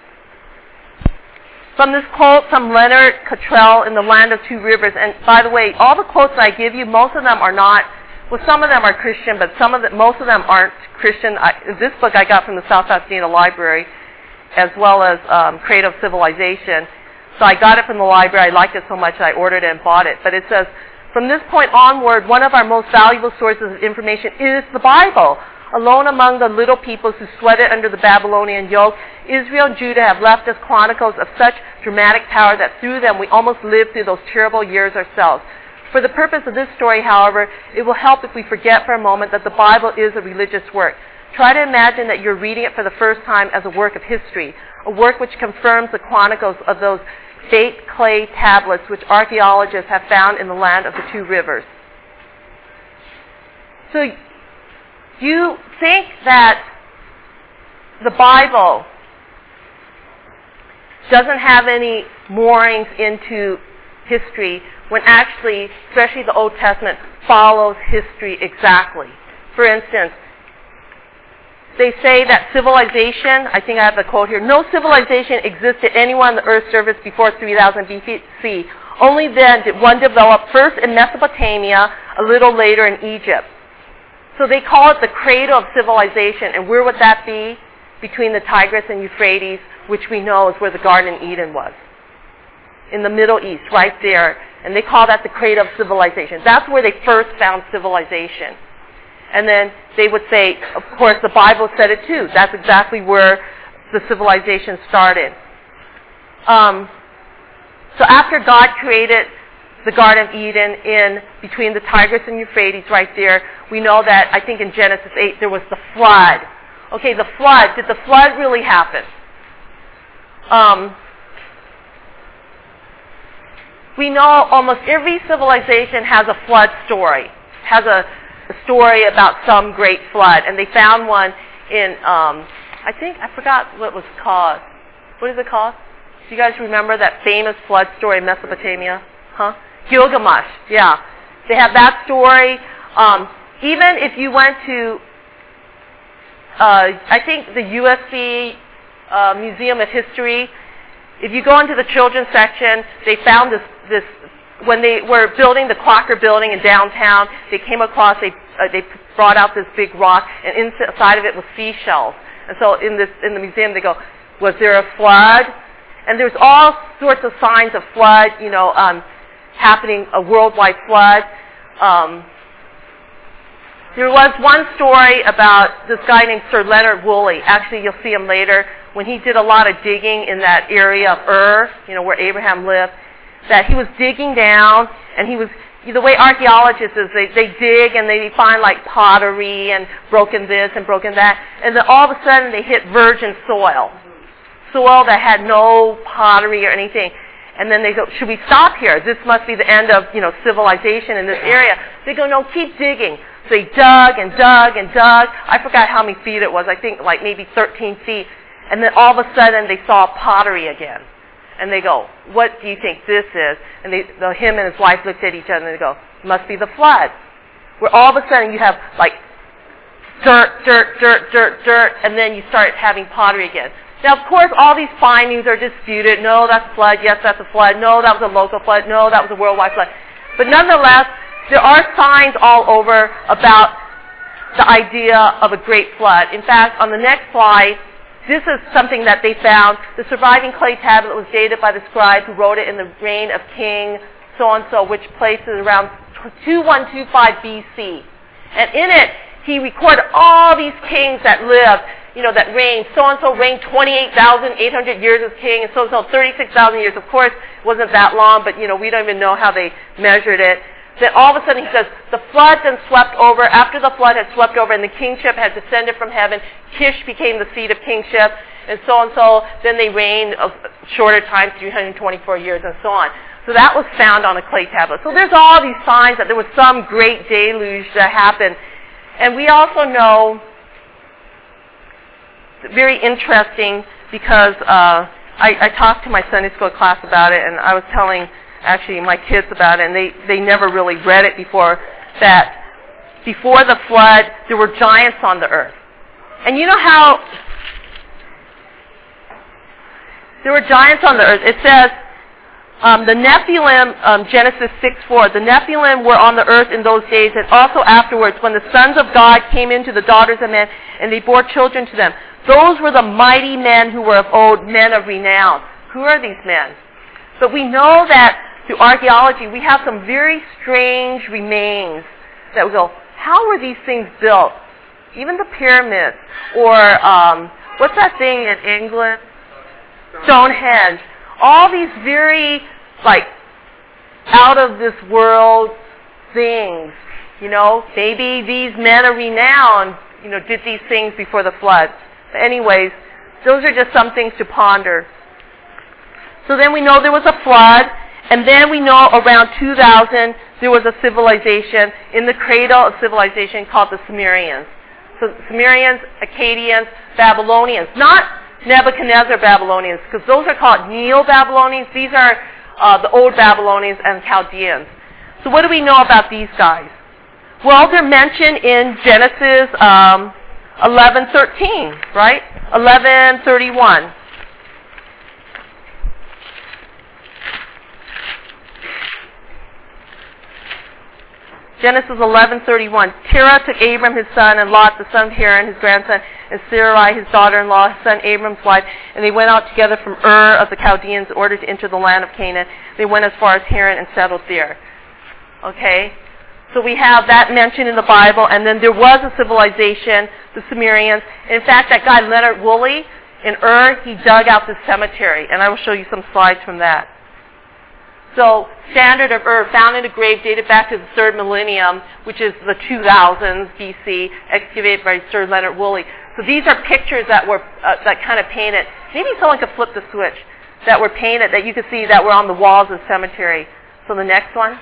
From this quote from Leonard Cottrell in The Land of Two Rivers, and by the way, all the quotes I give you, most of them are not, well, some of them are Christian, but some of the, most of them aren't Christian. I, this book I got from the South Pasadena Library, as well as um, Creative Civilization. So I got it from the library. I liked it so much I ordered it and bought it. But it says, from this point onward, one of our most valuable sources of information is the Bible. Alone among the little peoples who sweated under the Babylonian yoke, Israel and Judah have left us chronicles of such dramatic power that through them we almost lived through those terrible years ourselves. For the purpose of this story, however, it will help if we forget for a moment that the Bible is a religious work. Try to imagine that you're reading it for the first time as a work of history, a work which confirms the chronicles of those baked clay tablets which archaeologists have found in the land of the two rivers. So you think that the Bible doesn't have any moorings into history when actually, especially the Old Testament, follows history exactly. For instance, they say that civilization, I think I have the quote here, no civilization existed anywhere on the earth's surface before three thousand B C. Only then did one develop, first in Mesopotamia, a little later in Egypt. So they call it the cradle of civilization. And where would that be? Between the Tigris and Euphrates, which we know is where the Garden of Eden was. In the Middle East, right there. And they call that the cradle of civilization. That's where they first found civilization. And then they would say, of course, the Bible said it too. That's exactly where the civilization started. Um, so after God created the Garden of Eden in between the Tigris and Euphrates right there, we know that, I think in Genesis eight, there was the flood. Okay, the flood. Did the flood really happen? Um, we know almost every civilization has a flood story, has a a story about some great flood, and they found one in, um, I think, I forgot what it was called. What is it called? Do you guys remember that famous flood story in Mesopotamia? Huh? Gilgamesh, yeah. They have that story. Um, even if you went to, uh, I think the U S C uh, Museum of History, if you go into the children's section, they found this, this when they were building the Clocker building in downtown, they came across, they, uh, they brought out this big rock, and inside of it was seashells. And so in, this, in the museum they go, was there a flood? And there's all sorts of signs of flood, you know, um, happening, a worldwide flood. Um, there was one story about this guy named Sir Leonard Woolley. Actually, you'll see him later. When he did a lot of digging in that area of Ur, you know, where Abraham lived, that he was digging down, and he was, the way archaeologists is, they, they dig and they find like pottery and broken this and broken that, and then all of a sudden they hit virgin soil, soil that had no pottery or anything. And then they go, should we stop here? This must be the end of, you know, civilization in this area. They go, no, keep digging. So they dug and dug and dug. I forgot how many feet it was. I think like maybe thirteen feet. And then all of a sudden they saw pottery again. And they go, what do you think this is? And they, the, him and his wife looked at each other and they go, must be the flood. Where all of a sudden you have like dirt, dirt, dirt, dirt, dirt, and then you start having pottery again. Now, of course, all these findings are disputed. No, that's a flood. Yes, that's a flood. No, that was a local flood. No, that was a worldwide flood. But nonetheless, there are signs all over about the idea of a great flood. In fact, on the next slide, This is something that they found. The surviving clay tablet was dated by the scribe who wrote it in the reign of King so-and-so, which places around two one two five B C. And in it, he recorded all these kings that lived, you know, that reigned. So-and-so reigned twenty-eight thousand eight hundred years as king, and so-and-so thirty-six thousand years. Of course, it wasn't that long, but, you know, we don't even know how they measured it. Then all of a sudden he says, the flood then swept over. After the flood had swept over and the kingship had descended from heaven, Kish became the seat of kingship, and so-and-so, then they reigned a shorter time, three hundred twenty-four years, and so on. So that was found on a clay tablet. So there's all these signs that there was some great deluge that happened. And we also know, very interesting, because uh, I, I talked to my Sunday school class about it, and I was telling actually my kids about it, and they, they never really read it before, that before the flood, there were giants on the earth. And you know how there were giants on the earth? It says, um, the Nephilim, um, Genesis six four, the Nephilim were on the earth in those days, and also afterwards, when the sons of God came into the daughters of men, and they bore children to them. Those were the mighty men who were of old, men of renown. Who are these men? But we know that through archaeology, we have some very strange remains that we go, how were these things built? Even the pyramids, or um, what's that thing in England? Stonehenge. All these very, like, out of this world things. You know, maybe these men of renown, you know, did these things before the flood. But anyways, those are just some things to ponder. So then we know there was a flood, and then we know around two thousand there was a civilization in the cradle of civilization called the Sumerians. So Sumerians, Akkadians, Babylonians, not Nebuchadnezzar Babylonians, because those are called Neo-Babylonians. These are uh, the old Babylonians and Chaldeans. So what do we know about these guys? Well, they're mentioned in Genesis um, eleven thirteen, right? eleven thirty-one. Genesis eleven thirty-one. Terah took Abram his son, and Lot the son of Haran his grandson, and Sarai his daughter-in-law, his son Abram's wife, and they went out together from Ur of the Chaldeans in order to enter the land of Canaan. They went as far as Haran and settled there. Okay? So we have that mentioned in the Bible, and then there was a civilization, the Sumerians. In fact, that guy Leonard Woolley in Ur, he dug out this cemetery, and I will show you some slides from that. So, Standard of Ur, found in a grave dated back to the third millennium, which is the two thousands B C, excavated by Sir Leonard Woolley. So these are pictures that were uh, that kind of painted. Maybe someone could flip the switch. That were painted, that you could see that were on the walls of the cemetery. So the next one.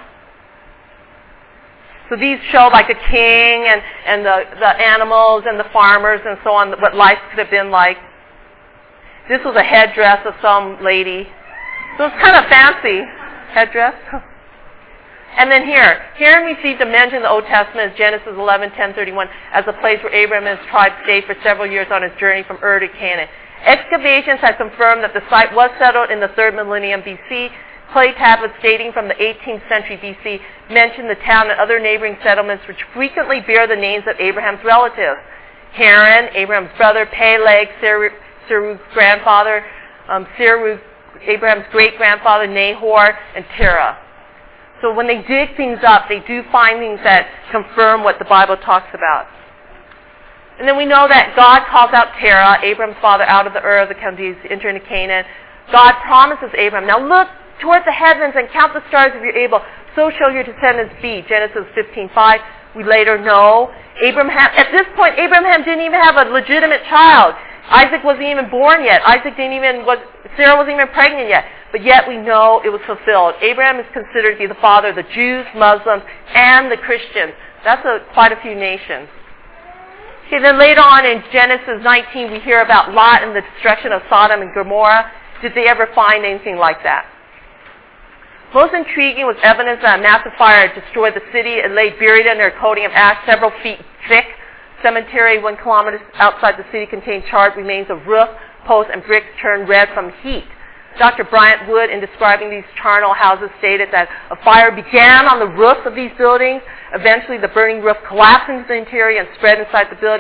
So these show like a king and, and the, the animals and the farmers and so on, what life could have been like. This was a headdress of some lady. So it's kind of fancy. Headdress. And then here, Haran received a mention in the Old Testament as Genesis eleven ten thirty-one as a place where Abraham and his tribe stayed for several years on his journey from Ur to Canaan. Excavations have confirmed that the site was settled in the third millennium B C. Clay tablets dating from the eighteenth century B C mention the town and other neighboring settlements which frequently bear the names of Abraham's relatives. Haran, Abraham's brother, Peleg, Serug's grandfather, um, Serug, Abraham's great-grandfather, Nahor, and Terah. So when they dig things up, they do find things that confirm what the Bible talks about. And then we know that God calls out Terah, Abraham's father, out of the Ur of the Chaldees to enter into Canaan. God promises Abraham, now look toward the heavens and count the stars if you're able. So shall your descendants be. Genesis fifteen five. We later know Abraham, at this point, Abraham didn't even have a legitimate child. Isaac wasn't even born yet. Isaac didn't even, was, Sarah wasn't even pregnant yet. But yet we know it was fulfilled. Abraham is considered to be the father of the Jews, Muslims, and the Christians. That's a, quite a few nations. Okay, then later on in Genesis nineteen, we hear about Lot and the destruction of Sodom and Gomorrah. Did they ever find anything like that? Most intriguing was evidence that a massive fire had destroyed the city. It lay buried under a coating of ash several feet thick. Cemetery one kilometer outside the city contained charred remains of roof, posts, and bricks turned red from heat. Doctor Bryant Wood, in describing these charnel houses, stated that a fire began on the roofs of these buildings. Eventually, the burning roof collapsed into the interior and spread inside the building.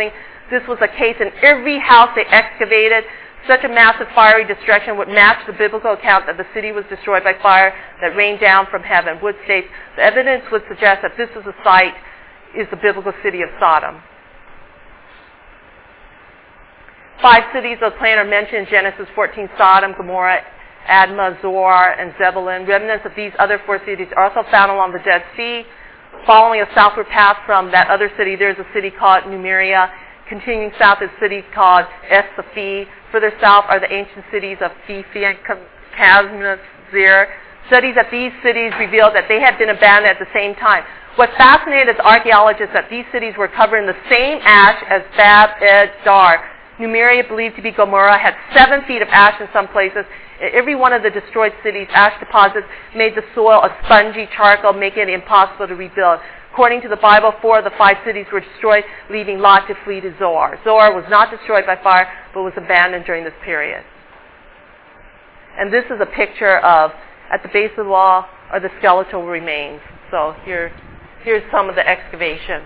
This was the case in every house they excavated. Such a massive fiery destruction would match the biblical account that the city was destroyed by fire that rained down from heaven. Wood states, the evidence would suggest that this is a site, is the biblical city of Sodom. Five cities of the plan are mentioned in Genesis fourteen, Sodom, Gomorrah, Admah, Zoar, and Zebulun. Remnants of these other four cities are also found along the Dead Sea. Following a southward path from that other city, there is a city called Numeria. Continuing south is a city called Es-Safi. Further south are the ancient cities of Fifi and Kazmazir. Studies at these cities revealed that they had been abandoned at the same time. What fascinated archaeologists that these cities were covered in the same ash as Bab-ed-Dar. Numeria, believed to be Gomorrah, had seven feet of ash in some places. In every one of the destroyed cities, ash deposits made the soil a spongy charcoal, making it impossible to rebuild. According to the Bible, four of the five cities were destroyed, leaving Lot to flee to Zoar. Zoar was not destroyed by fire, but was abandoned during this period. And this is a picture of, at the base of the wall, are the skeletal remains. So here, here's some of the excavation.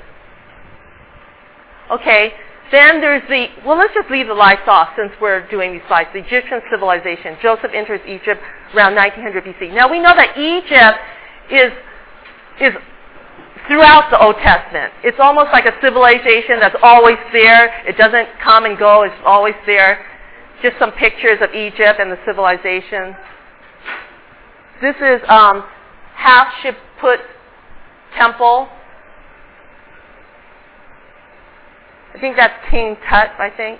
Okay. Then there's the, well, let's just leave the lights off since we're doing these slides. The Egyptian civilization. Joseph enters Egypt around nineteen hundred B C. Now we know that Egypt is, is throughout the Old Testament. It's almost like a civilization that's always there. It doesn't come and go. It's always there. Just some pictures of Egypt and the civilization. This is um, Hatshepsut Temple. I think that's King Tut, I think.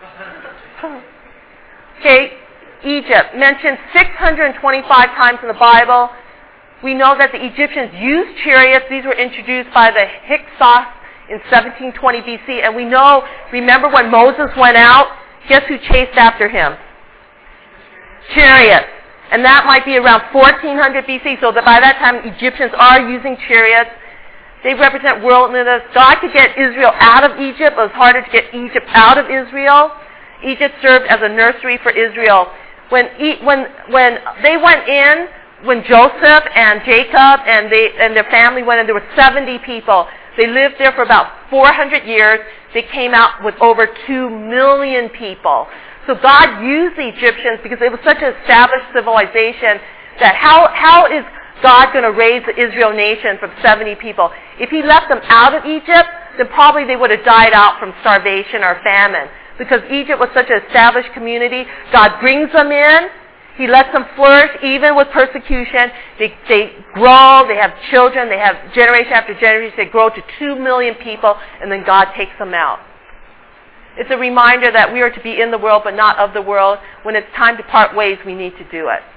Okay, Egypt, mentioned six hundred twenty-five times in the Bible. We know that the Egyptians used chariots. These were introduced by the Hyksos in seventeen twenty B C. And we know, remember when Moses went out, guess who chased after him? Chariots. And that might be around fourteen hundred B C. So that by that time, Egyptians are using chariots. They represent worldliness. God could get Israel out of Egypt. It was harder to get Egypt out of Israel. Egypt served as a nursery for Israel. When when when they went in, when Joseph and Jacob and they and their family went in, there were seventy people. They lived there for about four hundred years. They came out with over two million people. So God used the Egyptians because it was such an established civilization that how how is God going to raise the Israel nation from seventy people? If he left them out of Egypt, then probably they would have died out from starvation or famine. Because Egypt was such an established community, God brings them in, he lets them flourish even with persecution. They, they grow, they have children, they have generation after generation, they grow to two million people, and then God takes them out. It's a reminder that we are to be in the world but not of the world. When it's time to part ways, we need to do it.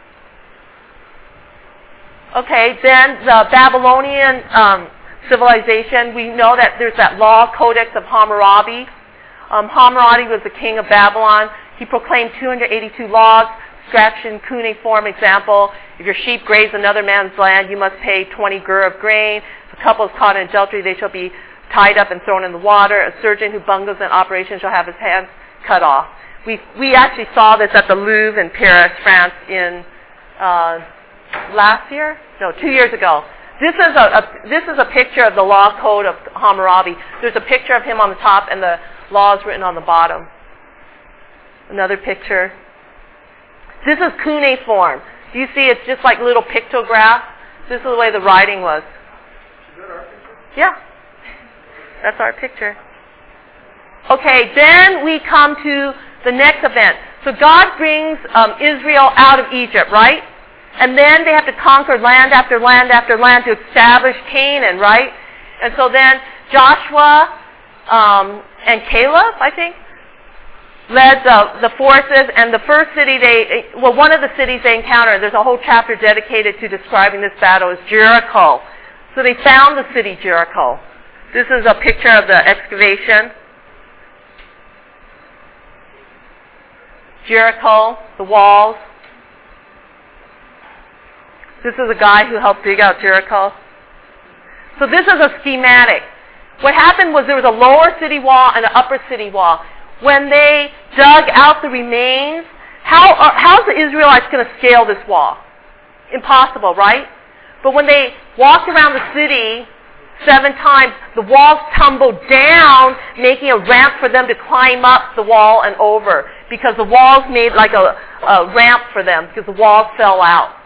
Okay, then the Babylonian um, civilization, we know that there's that law codex of Hammurabi. Um, Hammurabi was the king of Babylon. He proclaimed two hundred eighty-two laws, scratch and cuneiform example. If your sheep graze another man's land, you must pay twenty gur of grain. If a couple is caught in adultery, they shall be tied up and thrown in the water. A surgeon who bungles an operation shall have his hands cut off. We we actually saw this at the Louvre in Paris, France, in uh, last year? No, two years ago. This is a, a this is a picture of the law code of Hammurabi. There's a picture of him on the top and the laws written on the bottom. Another picture. This is cuneiform. Do you see? It's just like little pictographs. This is the way the writing was. Is that our picture? Yeah. That's our picture. Okay, then we come to the next event. So God brings um, Israel out of Egypt, right? And then they have to conquer land after land after land to establish Canaan, right? And so then Joshua um, and Caleb, I think, led the, the forces, and the first city they, well, one of the cities they encountered, there's a whole chapter dedicated to describing this battle, is Jericho. So they found the city Jericho. This is a picture of the excavation. Jericho, the walls. This is a guy who helped dig out Jericho. So this is a schematic. What happened was there was a lower city wall and an upper city wall. When they dug out the remains, how are, how's the Israelites going to scale this wall? Impossible, right? But when they walked around the city seven times, the walls tumbled down, making a ramp for them to climb up the wall and over, because the walls made like a, a ramp for them, because the walls fell out.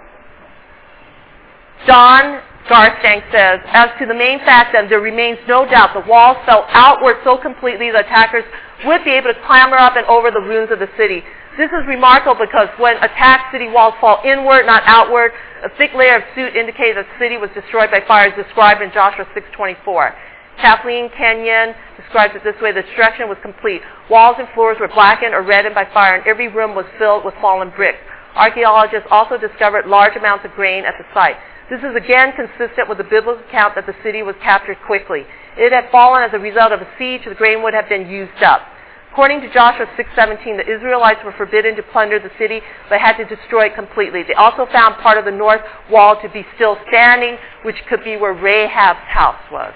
Don Garstang says, as to the main fact, then, there remains no doubt the walls fell outward so completely the attackers would be able to clamber up and over the ruins of the city. This is remarkable because when attacked city walls fall inward, not outward, a thick layer of soot indicates that the city was destroyed by fire, as described in Joshua six twenty-four. Kathleen Kenyon describes it this way: the destruction was complete. Walls and floors were blackened or reddened by fire, and every room was filled with fallen bricks. Archaeologists also discovered large amounts of grain at the site. This is again consistent with the biblical account that the city was captured quickly. It had fallen as a result of a siege, the grain would have been used up. According to Joshua six seventeen, the Israelites were forbidden to plunder the city, but had to destroy it completely. They also found part of the north wall to be still standing, which could be where Rahab's house was.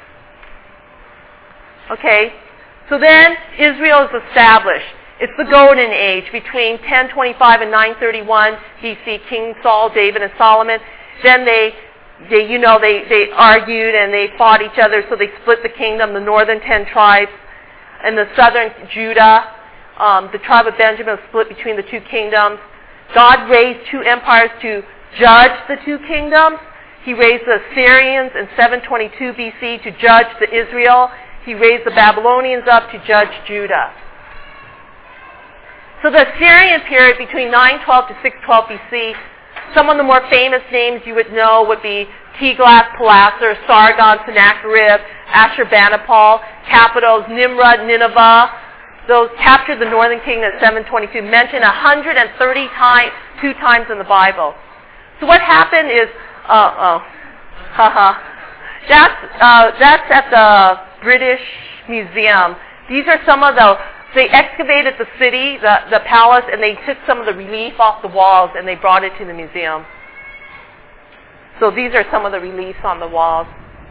Okay, so then Israel is established. It's the golden age between ten twenty-five and nine thirty-one B C, King Saul, David, and Solomon. Then they, they, you know, they, they argued and they fought each other, so they split the kingdom, the northern ten tribes, and the southern Judah. Um, the tribe of Benjamin was split between the two kingdoms. God raised two empires to judge the two kingdoms. He raised the Assyrians in seven twenty-two B C to judge the Israel. He raised the Babylonians up to judge Judah. So the Assyrian period between nine twelve to six twelve B C, some of the more famous names you would know would be Tiglath-Pileser, Sargon, Sennacherib, Ashurbanipal, capitals Nimrod, Nineveh. Those captured the northern kingdom at seven twenty-two, mentioned one hundred thirty times, two times in the Bible. So what happened is, uh, oh, haha, that's, uh, that's at the British Museum. These are some of the, they excavated the city, the, the palace, and they took some of the relief off the walls and they brought it to the museum. So these are some of the reliefs on the walls.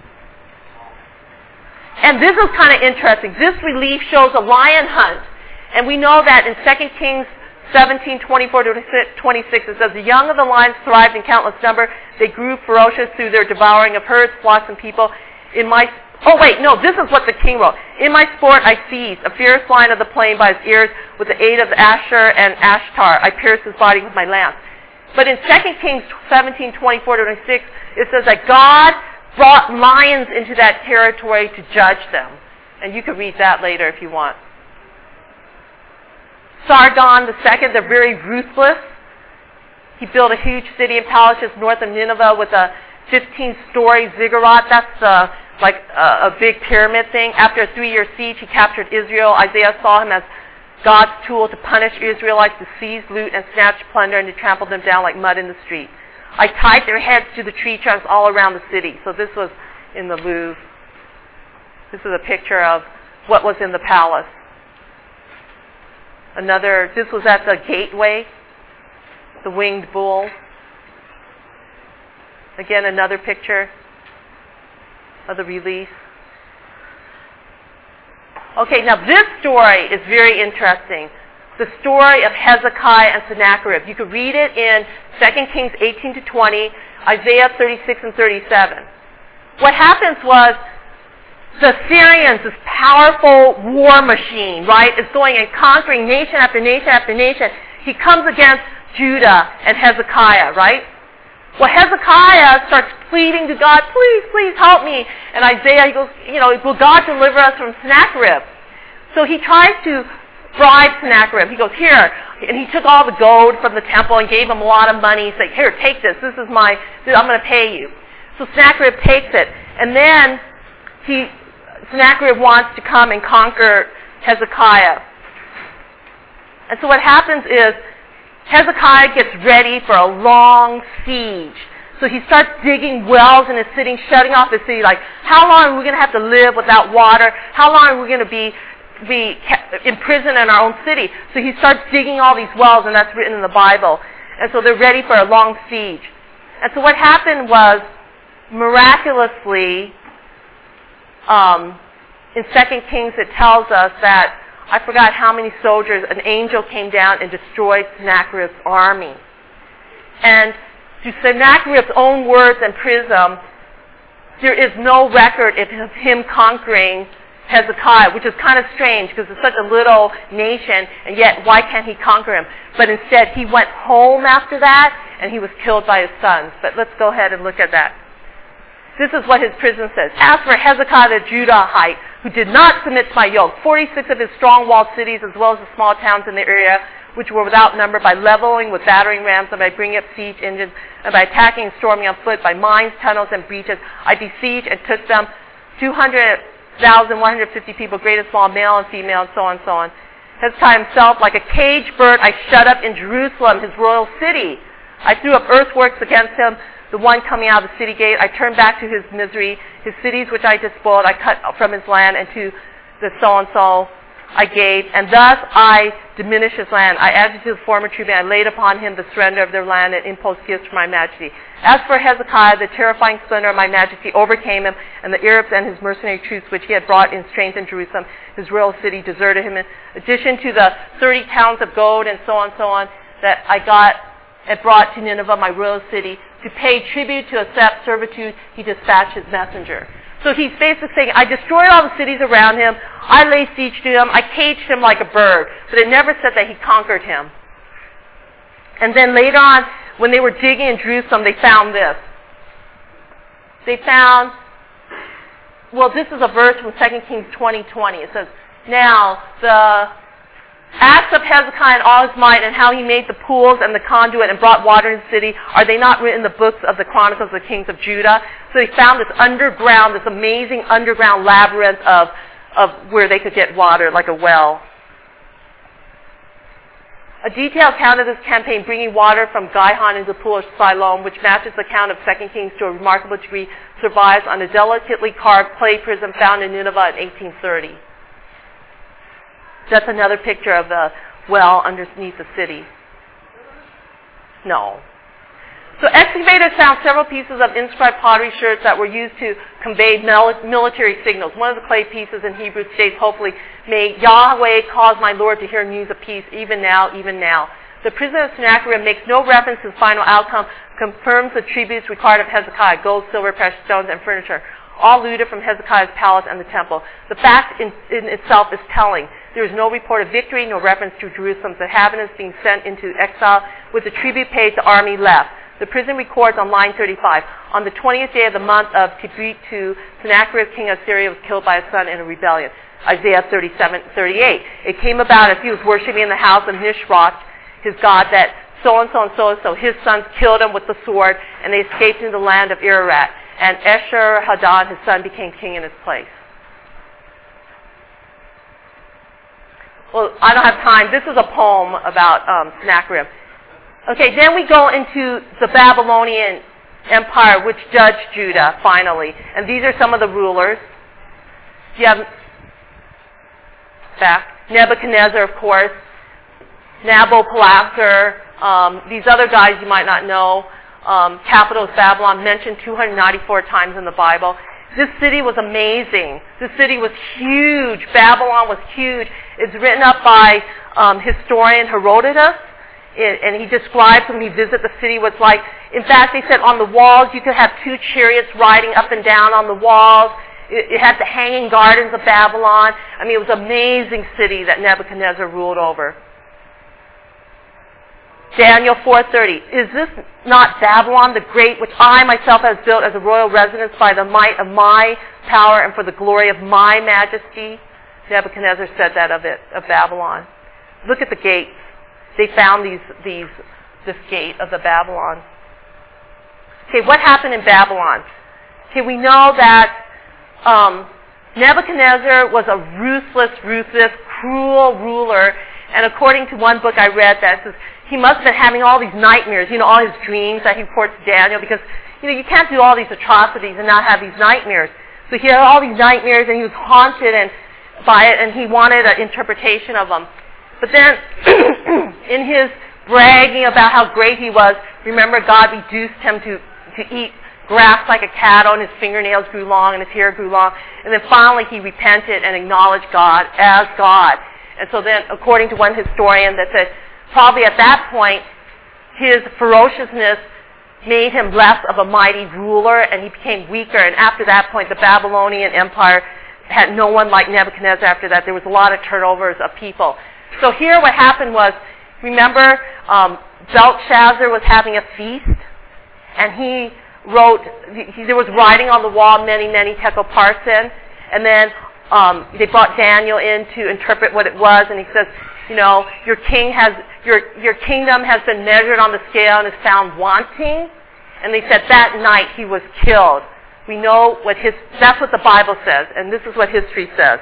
And this is kind of interesting. This relief shows a lion hunt. And we know that in Second Kings seventeen, twenty-four to twenty-six, it says, the young of the lions thrived in countless number. They grew ferocious through their devouring of herds, flocks, and people. In my Oh, wait, no, this is what the king wrote. In my sport I seized a fierce lion of the plain by his ears with the aid of Asher and Ashtar. I pierced his body with my lance. But in Second Kings seventeen, twenty-four to twenty-six, it says that God brought lions into that territory to judge them. And you can read that later if you want. Sargon the Second, they're very ruthless. He built a huge city and palace just north of Nineveh with a fifteen-story ziggurat. That's uh, like a, a big pyramid thing. After a three-year siege, he captured Israel. Isaiah saw him as God's tool to punish Israelites, to seize, loot, and snatch plunder, and to trample them down like mud in the street. I tied their heads to the tree trunks all around the city. So this was in the Louvre. This is a picture of what was in the palace. Another, this was at the gateway, the winged bull. Again, another picture of the relief. Okay, now this story is very interesting. The story of Hezekiah and Sennacherib. You could read it in Second Kings eighteen to twenty, Isaiah thirty-six and thirty-seven. What happens was the Syrians, this powerful war machine, right, is going and conquering nation after nation after nation. He comes against Judah and Hezekiah, right? Well, Hezekiah starts pleading to God, please, please help me. And Isaiah, he goes, you know, will God deliver us from Sennacherib? So he tries to bribe Sennacherib. He goes, here. And he took all the gold from the temple and gave him a lot of money. He said, here, take this. This is my, I'm going to pay you. So Sennacherib takes it. And then he, Sennacherib wants to come and conquer Hezekiah. And so what happens is, Hezekiah gets ready for a long siege. So he starts digging wells in his city, shutting off his city. Like, how long are we going to have to live without water? How long are we going to be be imprisoned in our own city? So he starts digging all these wells, and that's written in the Bible. And so they're ready for a long siege. And so what happened was, miraculously, um, in Second Kings it tells us that I forgot how many soldiers, an angel came down and destroyed Sennacherib's army. And through Sennacherib's own words and prism, there is no record of him conquering Hezekiah, which is kind of strange because it's such a little nation, and yet why can't he conquer him? But instead, he went home after that, and he was killed by his sons. But let's go ahead and look at that. This is what his prison says. As for Hezekiah the Judahite, who did not submit to my yoke, forty-six of his strong-walled cities, as well as the small towns in the area, which were without number, by leveling with battering rams, and by bringing up siege engines, and by attacking and storming on foot, by mines, tunnels, and breaches, I besieged and took them, two hundred thousand one hundred fifty people, great and small, male and female, and so on and so on. Hezekiah himself, like a caged bird, I shut up in Jerusalem, his royal city. I threw up earthworks against him, the one coming out of the city gate. I turned back to his misery, his cities which I despoiled, I cut from his land, and to the so-and-so I gave, and thus I diminished his land. I added to the former tribute, I laid upon him the surrender of their land and imposed gifts for my majesty. As for Hezekiah, the terrifying splendor of my majesty overcame him, and the Arabs and his mercenary troops which he had brought in strength in Jerusalem, his royal city, deserted him. In addition to the thirty towns of gold and so on and so on that I got and brought to Nineveh, my royal city, to pay tribute, to accept servitude, he dispatched his messenger. So he's basically saying, I destroyed all the cities around him, I laid siege to him, I caged him like a bird, but it never said that he conquered him. And then later on, when they were digging in Jerusalem, they found this. They found, well, this is a verse from Second Kings twenty twenty. It says, now the acts of Hezekiah and all his might, and how he made the pools and the conduit and brought water in the city, are they not written in the books of the Chronicles of the Kings of Judah? So they found this underground, this amazing underground labyrinth of, of where they could get water, like a well. A detailed account of this campaign, bringing water from Gihon into the pool of Siloam, which matches the account of Second Kings to a remarkable degree, survives on a delicately carved clay prism found in Nineveh in eighteen thirty. That's another picture of the well underneath the city. No. So excavators found several pieces of inscribed pottery sherds that were used to convey military signals. One of the clay pieces in Hebrew states, hopefully, may Yahweh cause my Lord to hear news of peace, even now, even now. The prison of Sennacherib makes no reference to the final outcome, confirms the tributes required of Hezekiah, gold, silver, precious stones, and furniture, all looted from Hezekiah's palace and the temple. The fact in, in itself is telling. There is no report of victory, no reference to Jerusalem's inhabitants being sent into exile, with the tribute paid, the army left. The prison records on line thirty-five, on the twentieth day of the month of Tibrit, Sennacherib, king of Syria, was killed by his son in a rebellion. Isaiah thirty-seven, thirty-eight. It came about as he was worshiping in the house of Nisroch, his god, that so-and-so and so-and-so, his sons killed him with the sword, and they escaped into the land of Ararat. And Esher-Hadon, his son, became king in his place. Well, I don't have time. This is a poem about um, Sennacherib. Okay, then we go into the Babylonian Empire, which judged Judah, finally. And these are some of the rulers. You have back, Nebuchadnezzar, of course, Nabopolassar, um, these other guys you might not know. Um, capital is Babylon, mentioned two hundred ninety-four times in the Bible. This city was amazing. This city was huge. Babylon was huge. It's written up by um, historian Herodotus. And he describes when he visited the city what's like. In fact, they said on the walls you could have two chariots riding up and down on the walls. It, it had the hanging gardens of Babylon. I mean, it was an amazing city that Nebuchadnezzar ruled over. Daniel four thirty. Is this not Babylon the Great, which I myself have built as a royal residence by the might of my power and for the glory of my majesty? Nebuchadnezzar said that of it, of Babylon. Look at the gates. They found these, these, this gate of the Babylon. Okay, what happened in Babylon? Okay, we know that um, Nebuchadnezzar was a ruthless, ruthless, cruel ruler. And according to one book I read, that says he must have been having all these nightmares, you know, all his dreams that he reports to Daniel, because, you know, you can't do all these atrocities and not have these nightmares. So he had all these nightmares, and he was haunted and by it, and he wanted an interpretation of them. But then, in his bragging about how great he was, remember God reduced him to, to eat grass like a cattle, and his fingernails grew long, and his hair grew long. And then finally he repented and acknowledged God as God. And so then, according to one historian, that said probably at that point, his ferociousness made him less of a mighty ruler, and he became weaker. And after that point, the Babylonian Empire had no one like Nebuchadnezzar after that. There was a lot of turnovers of people. So here what happened was, remember, um, Belshazzar was having a feast, and he wrote, he, there was writing on the wall, many, many tekel parsin, and then um, they brought Daniel in to interpret what it was, and he says, you know, your king has, your, your kingdom has been measured on the scale and is found wanting. And they said that night he was killed. We know what his, that's what the Bible says, and this is what history says.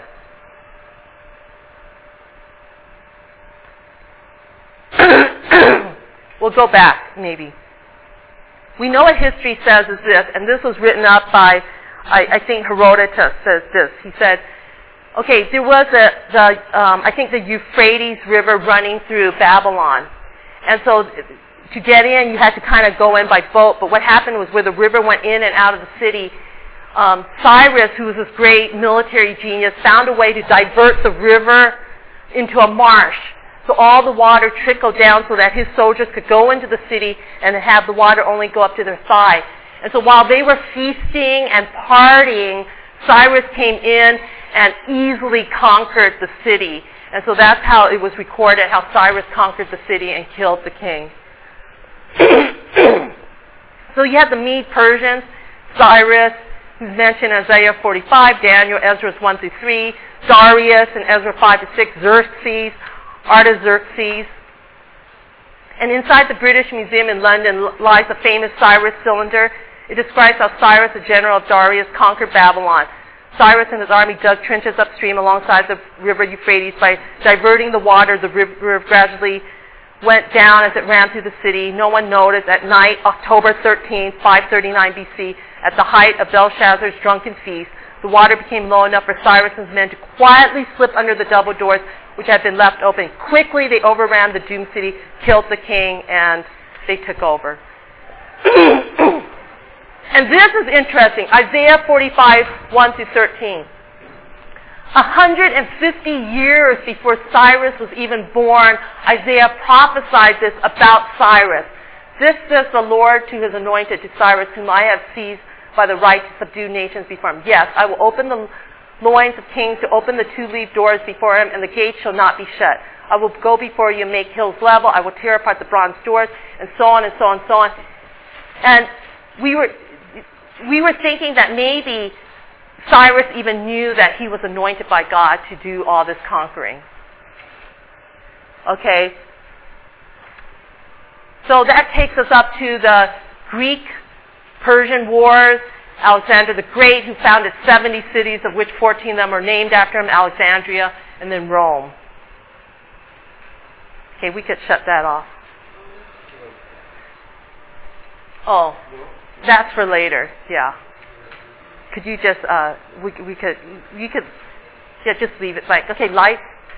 We'll go back, maybe. We know what history says is this, and this was written up by, I, I think Herodotus says this. He said, okay, there was a, the, um, I think the Euphrates River running through Babylon. And so to get in, you had to kind of go in by boat. But what happened was where the river went in and out of the city, um, Cyrus, who was this great military genius, found a way to divert the river into a marsh. So all the water trickled down so that his soldiers could go into the city and have the water only go up to their thigh. And so while they were feasting and partying, Cyrus came in and easily conquered the city. And so that's how it was recorded, how Cyrus conquered the city and killed the king. So you have the Mede-Persians, Cyrus, who's mentioned in Isaiah forty-five, Daniel, Ezra one through three, Darius in Ezra five to six, Xerxes, Artaxerxes. And inside the British Museum in London lies the famous Cyrus cylinder. It describes how Cyrus, the general of Darius, conquered Babylon. Cyrus and his army dug trenches upstream alongside the river Euphrates. By diverting the water, the river gradually went down as it ran through the city. No one noticed. At night, October thirteenth, five thirty-nine B C, at the height of Belshazzar's drunken feast, the water became low enough for Cyrus's men to quietly slip under the double doors which had been left open. Quickly, they overran the doomed city, killed the king, and they took over. And this is interesting. Isaiah forty-five, one through thirteen. one hundred fifty years before Cyrus was even born, Isaiah prophesied this about Cyrus. This says the Lord to his anointed, to Cyrus, whom I have seized by the right to subdue nations before him. Yes, I will open the loins of kings, to open the two-leaved doors before him, and the gates shall not be shut. I will go before you and make hills level. I will tear apart the bronze doors, and so on and so on and so on. And we were, we were thinking that maybe Cyrus even knew that he was anointed by God to do all this conquering. Okay? So that takes us up to the Greek-Persian Wars. Alexander the Great, who founded seventy cities, of which fourteen of them are named after him, Alexandria, and then Rome. Okay, we could shut that off. Oh, that's for later, yeah. Could you just, uh, we, we could, you could, yeah, just leave it blank. Okay, light.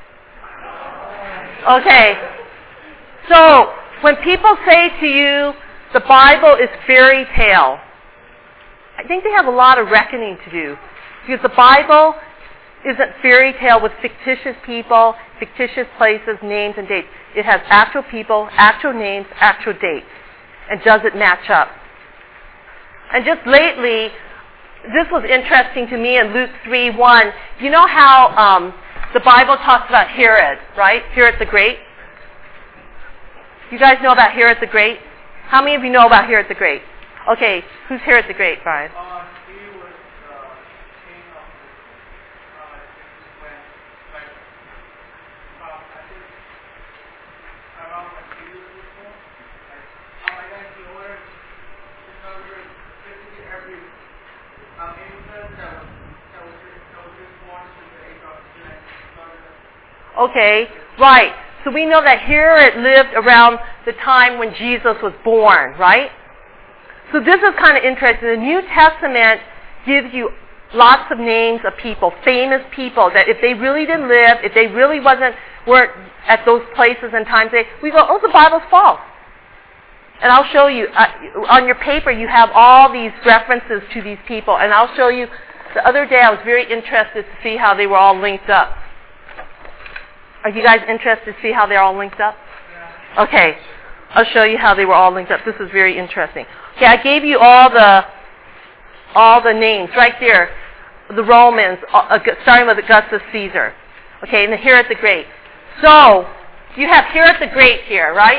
Okay. So, when people say to you, the Bible is fairy tale, I think they have a lot of reckoning to do. Because the Bible isn't fairy tale with fictitious people, fictitious places, names, and dates. It has actual people, actual names, actual dates. And does it match up? And just lately, this was interesting to me in Luke three one. You know how um, the Bible talks about Herod, right? Herod the Great. You guys know about Herod the Great? How many of you know about Herod the Great? Okay, who's Herod the Great, Brian? Uh, he was uh, king of uh, when, like, um, I think around like two years before. Like, um, I guess he ordered to cover basically every um, infant that was that was that was just born to the age of two. Okay, right. So we know that Herod lived around the time when Jesus was born, right? So this is kind of interesting. The New Testament gives you lots of names of people, famous people, that if they really didn't live, if they really wasn't, weren't at those places and times, they, we go, oh, the Bible's false. And I'll show you, uh, on your paper you have all these references to these people, and I'll show you, the other day I was very interested to see how they were all linked up. Are you guys interested to see how they're all linked up? Okay. I'll show you how they were all linked up. This is very interesting. Okay, I gave you all the all the names right there. The Romans, uh, starting with Augustus Caesar. Okay, and Herod the Great. So, you have Herod the Great here, right?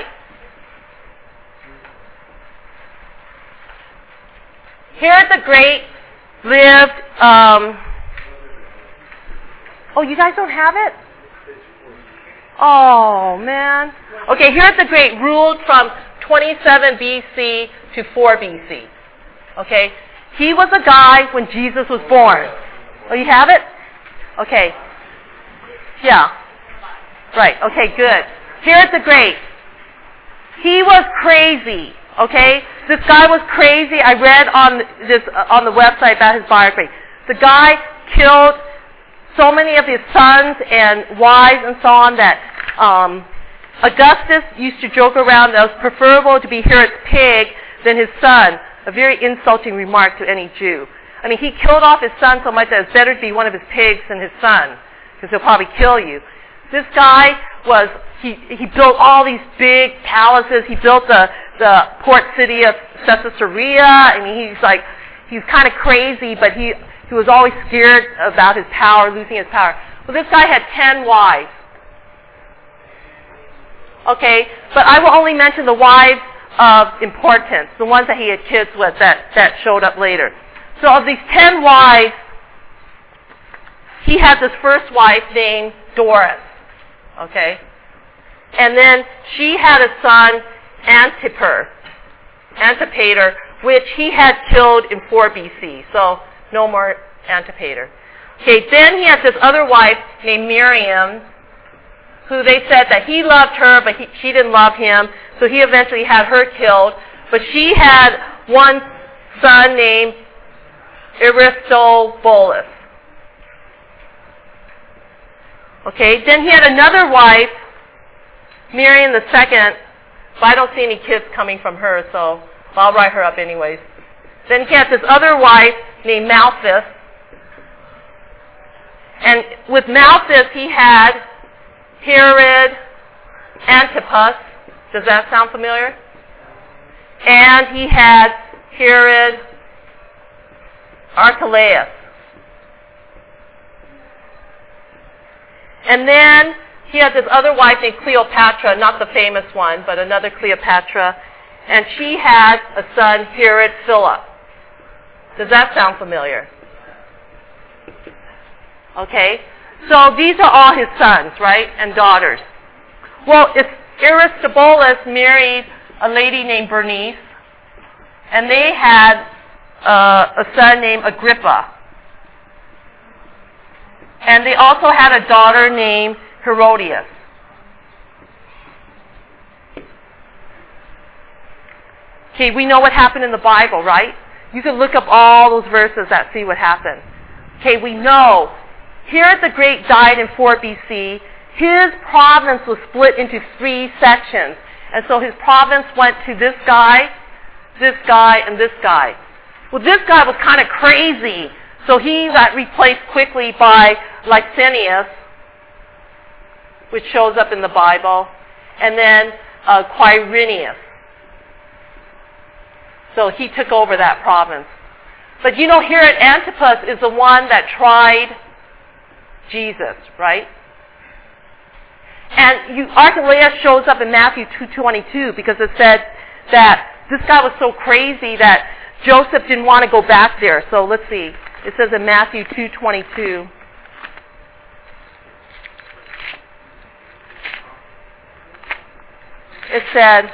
Herod the Great lived, um, oh, you guys don't have it? Oh, man. Okay, Herod the Great ruled from twenty-seven B C to four B C. Okay? He was a guy when Jesus was born. Oh, you have it? Okay. Yeah. Right. Okay, good. Herod the Great. He was crazy. Okay? This guy was crazy. I read on this uh, on the website about his biography. The guy killed so many of his sons and wives and so on that um, Augustus used to joke around that it was preferable to be Herod's pig than his son. A very insulting remark to any Jew. I mean, he killed off his son so much that it's better to be one of his pigs than his son, because he'll probably kill you. This guy was, he, he built all these big palaces. He built the, the port city of Caesarea. I mean, he's like, he's kind of crazy, but he, he was always scared about his power, losing his power. Well, this guy had ten wives. Okay, but I will only mention the wives of importance, the ones that he had kids with that, that showed up later. So of these ten wives, he had this first wife named Doris. Okay? And then she had a son, Antipater, Antipater, which he had killed in four B C. So no more Antipater. Okay, then he had this other wife named Miriam, who they said that he loved her, but he, she didn't love him, so he eventually had her killed. But she had one son named Aristobulus. Okay, then he had another wife, Miriam the second, but I don't see any kids coming from her, so I'll write her up anyways. Then he had this other wife named Malchus. And with Malchus he had Herod Antipas. Does that sound familiar? And he had Herod Archelaus. And then he had this other wife named Cleopatra, not the famous one, but another Cleopatra. And she had a son, Herod Philip. Does that sound familiar? Okay. So these are all his sons, right, and daughters. Well, it's Aristobulus married a lady named Bernice, and they had uh, a son named Agrippa. And they also had a daughter named Herodias. Okay, we know what happened in the Bible, right? You can look up all those verses that see what happened. Okay, we know Herod the Great died in four B C. His province was split into three sections. And so his province went to this guy, this guy, and this guy. Well, this guy was kind of crazy. So he got replaced quickly by Licinius, which shows up in the Bible, and then uh, Quirinius. So he took over that province. But you know, Herod Antipas is the one that tried Jesus, right? And you, Archelaus shows up in Matthew two twenty-two because it said that this guy was so crazy that Joseph didn't want to go back there. So let's see. It says in Matthew two twenty-two. It said,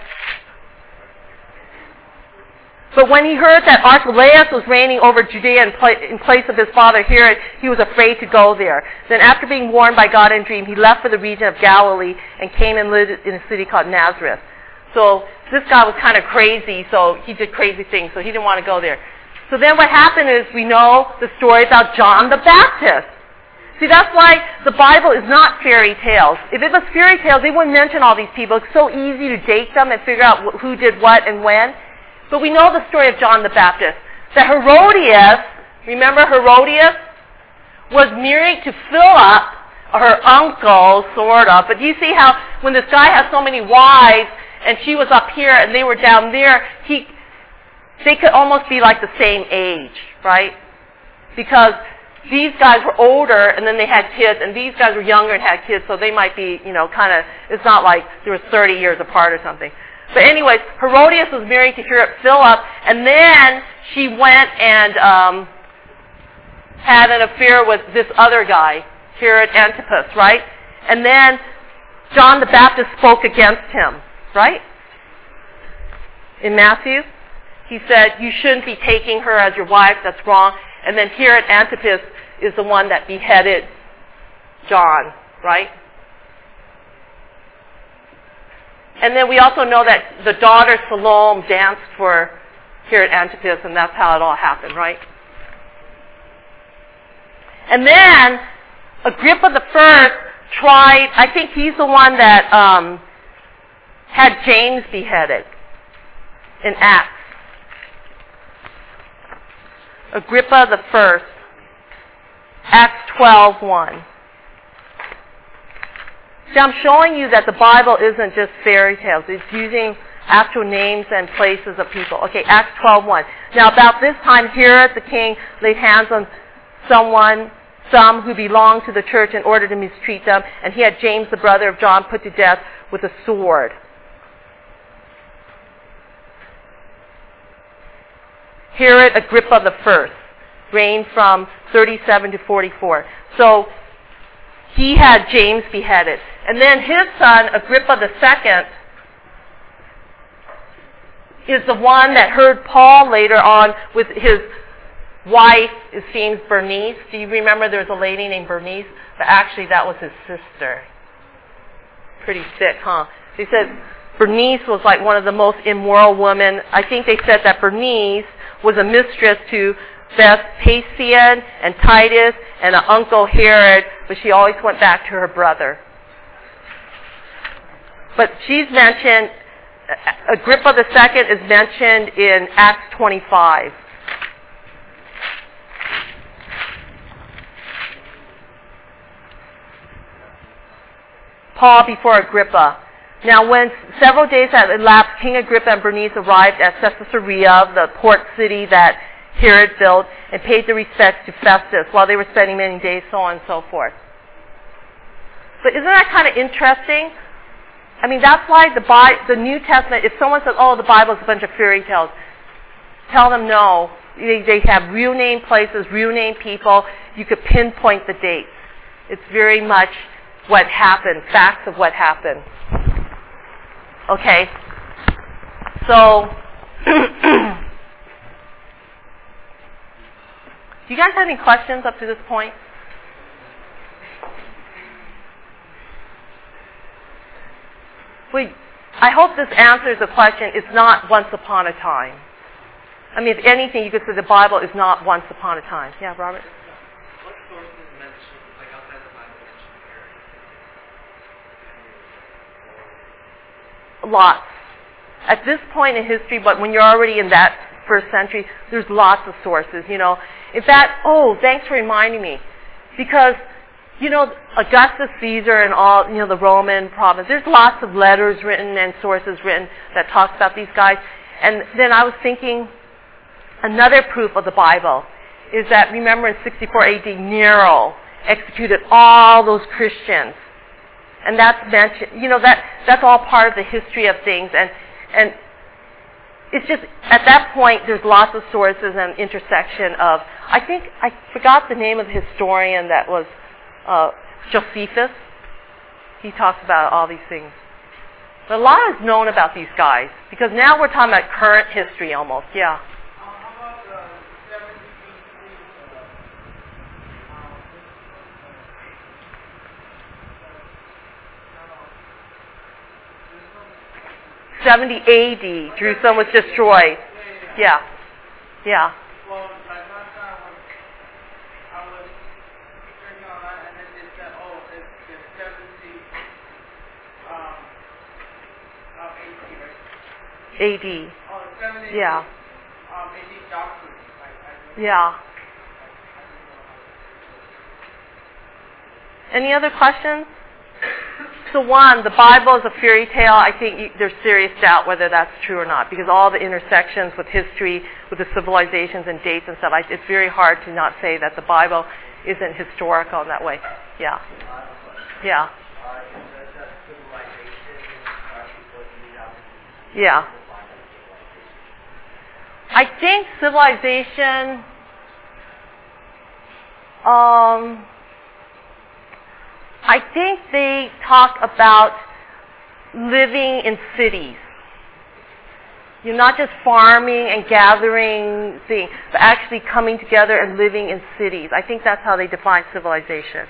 but when he heard that Archelaus was reigning over Judea in, pla- in place of his father Herod, he was afraid to go there. Then after being warned by God in a dream, he left for the region of Galilee and came and lived in a city called Nazareth. So this guy was kind of crazy, so he did crazy things, so he didn't want to go there. So then what happened is we know the story about John the Baptist. See, that's why the Bible is not fairy tales. If it was fairy tales, they wouldn't mention all these people. It's so easy to date them and figure out who did what and when. But we know the story of John the Baptist. That Herodias, remember Herodias, was married to Philip, her uncle, sort of. But you see how when this guy has so many wives, and she was up here and they were down there, he they could almost be like the same age, right? Because these guys were older and then they had kids, and these guys were younger and had kids, so they might be, you know, kind of, it's not like there was thirty years apart or something. But anyways, Herodias was married to Herod Philip, and then she went and um, had an affair with this other guy, Herod Antipas, right? And then John the Baptist spoke against him, right? In Matthew, he said, you shouldn't be taking her as your wife, that's wrong. And then Herod Antipas is the one that beheaded John, right? And then we also know that the daughter Salome danced for Herod Antipas, and that's how it all happened, right? And then Agrippa the First tried, I think he's the one that um, had James beheaded in Acts. Agrippa the First, Acts twelve one. See, I'm showing you that the Bible isn't just fairy tales. It's using actual names and places of people. Okay, Acts twelve one. Now, about this time, Herod the king laid hands on someone, some who belonged to the church in order to mistreat them, and he had James, the brother of John, put to death with a sword. Herod Agrippa the First reigned from thirty-seven to forty-four. So he had James beheaded. And then his son, Agrippa the Second, is the one that heard Paul later on with his wife, it seems, Bernice. Do you remember there was a lady named Bernice? But actually that was his sister. Pretty sick, huh? They said Bernice was like one of the most immoral women. I think they said that Bernice was a mistress to Vespasian and Titus and an uncle Herod, but she always went back to her brother. But she's mentioned, Agrippa the Second is mentioned in Acts twenty-five. Paul before Agrippa. Now, when several days had elapsed, King Agrippa and Bernice arrived at Caesarea, the port city that Herod built, and paid their respects to Festus while they were spending many days, so on and so forth. But isn't that kind of interesting? I mean, that's why the, Bi- the New Testament, if someone says, oh, the Bible is a bunch of fairy tales, tell them no. They, they have real name places, real name people. You could pinpoint the dates. It's very much what happened, facts of what happened. Okay, so do you guys have any questions up to this point? Well, I hope this answers the question. It's not once upon a time. I mean, if anything, you could say the Bible is not once upon a time. Yeah, Robert? What sources mention, like outside the Bible, mention Herod? Lots. At this point in history, but when you're already in that first century, there's lots of sources, you know. In fact, oh, thanks for reminding me. Because, you know, Augustus Caesar and all, you know, the Roman province, there's lots of letters written and sources written that talks about these guys. And then I was thinking, another proof of the Bible is that, remember in sixty-four A D, Nero executed all those Christians. And that's mentioned, you know, that that's all part of the history of things. And and it's just, at that point, there's lots of sources and intersection of, I think, I forgot the name of the historian that was uh, Josephus. He talks about all these things. But a lot is known about these guys, because now we're talking about current history almost, yeah. seventy A D, Jerusalem was destroyed. Yeah. Yeah. Well, like last time I was, I was checking online and then they said, oh, it's the seventy um, um, A D, right? A D. Oh, the seventy Yeah. um, A D doctrine. Like, I Yeah. Any other questions? the one, the Bible is a fairy tale. I think you, there's serious doubt whether that's true or not, because all the intersections with history, with the civilizations and dates and stuff, I, it's very hard to not say that the Bible isn't historical in that way. Yeah. Yeah. Yeah. I think civilization, um, I think they talk about living in cities. You're not just farming and gathering things, but actually coming together and living in cities. I think that's how they define civilization.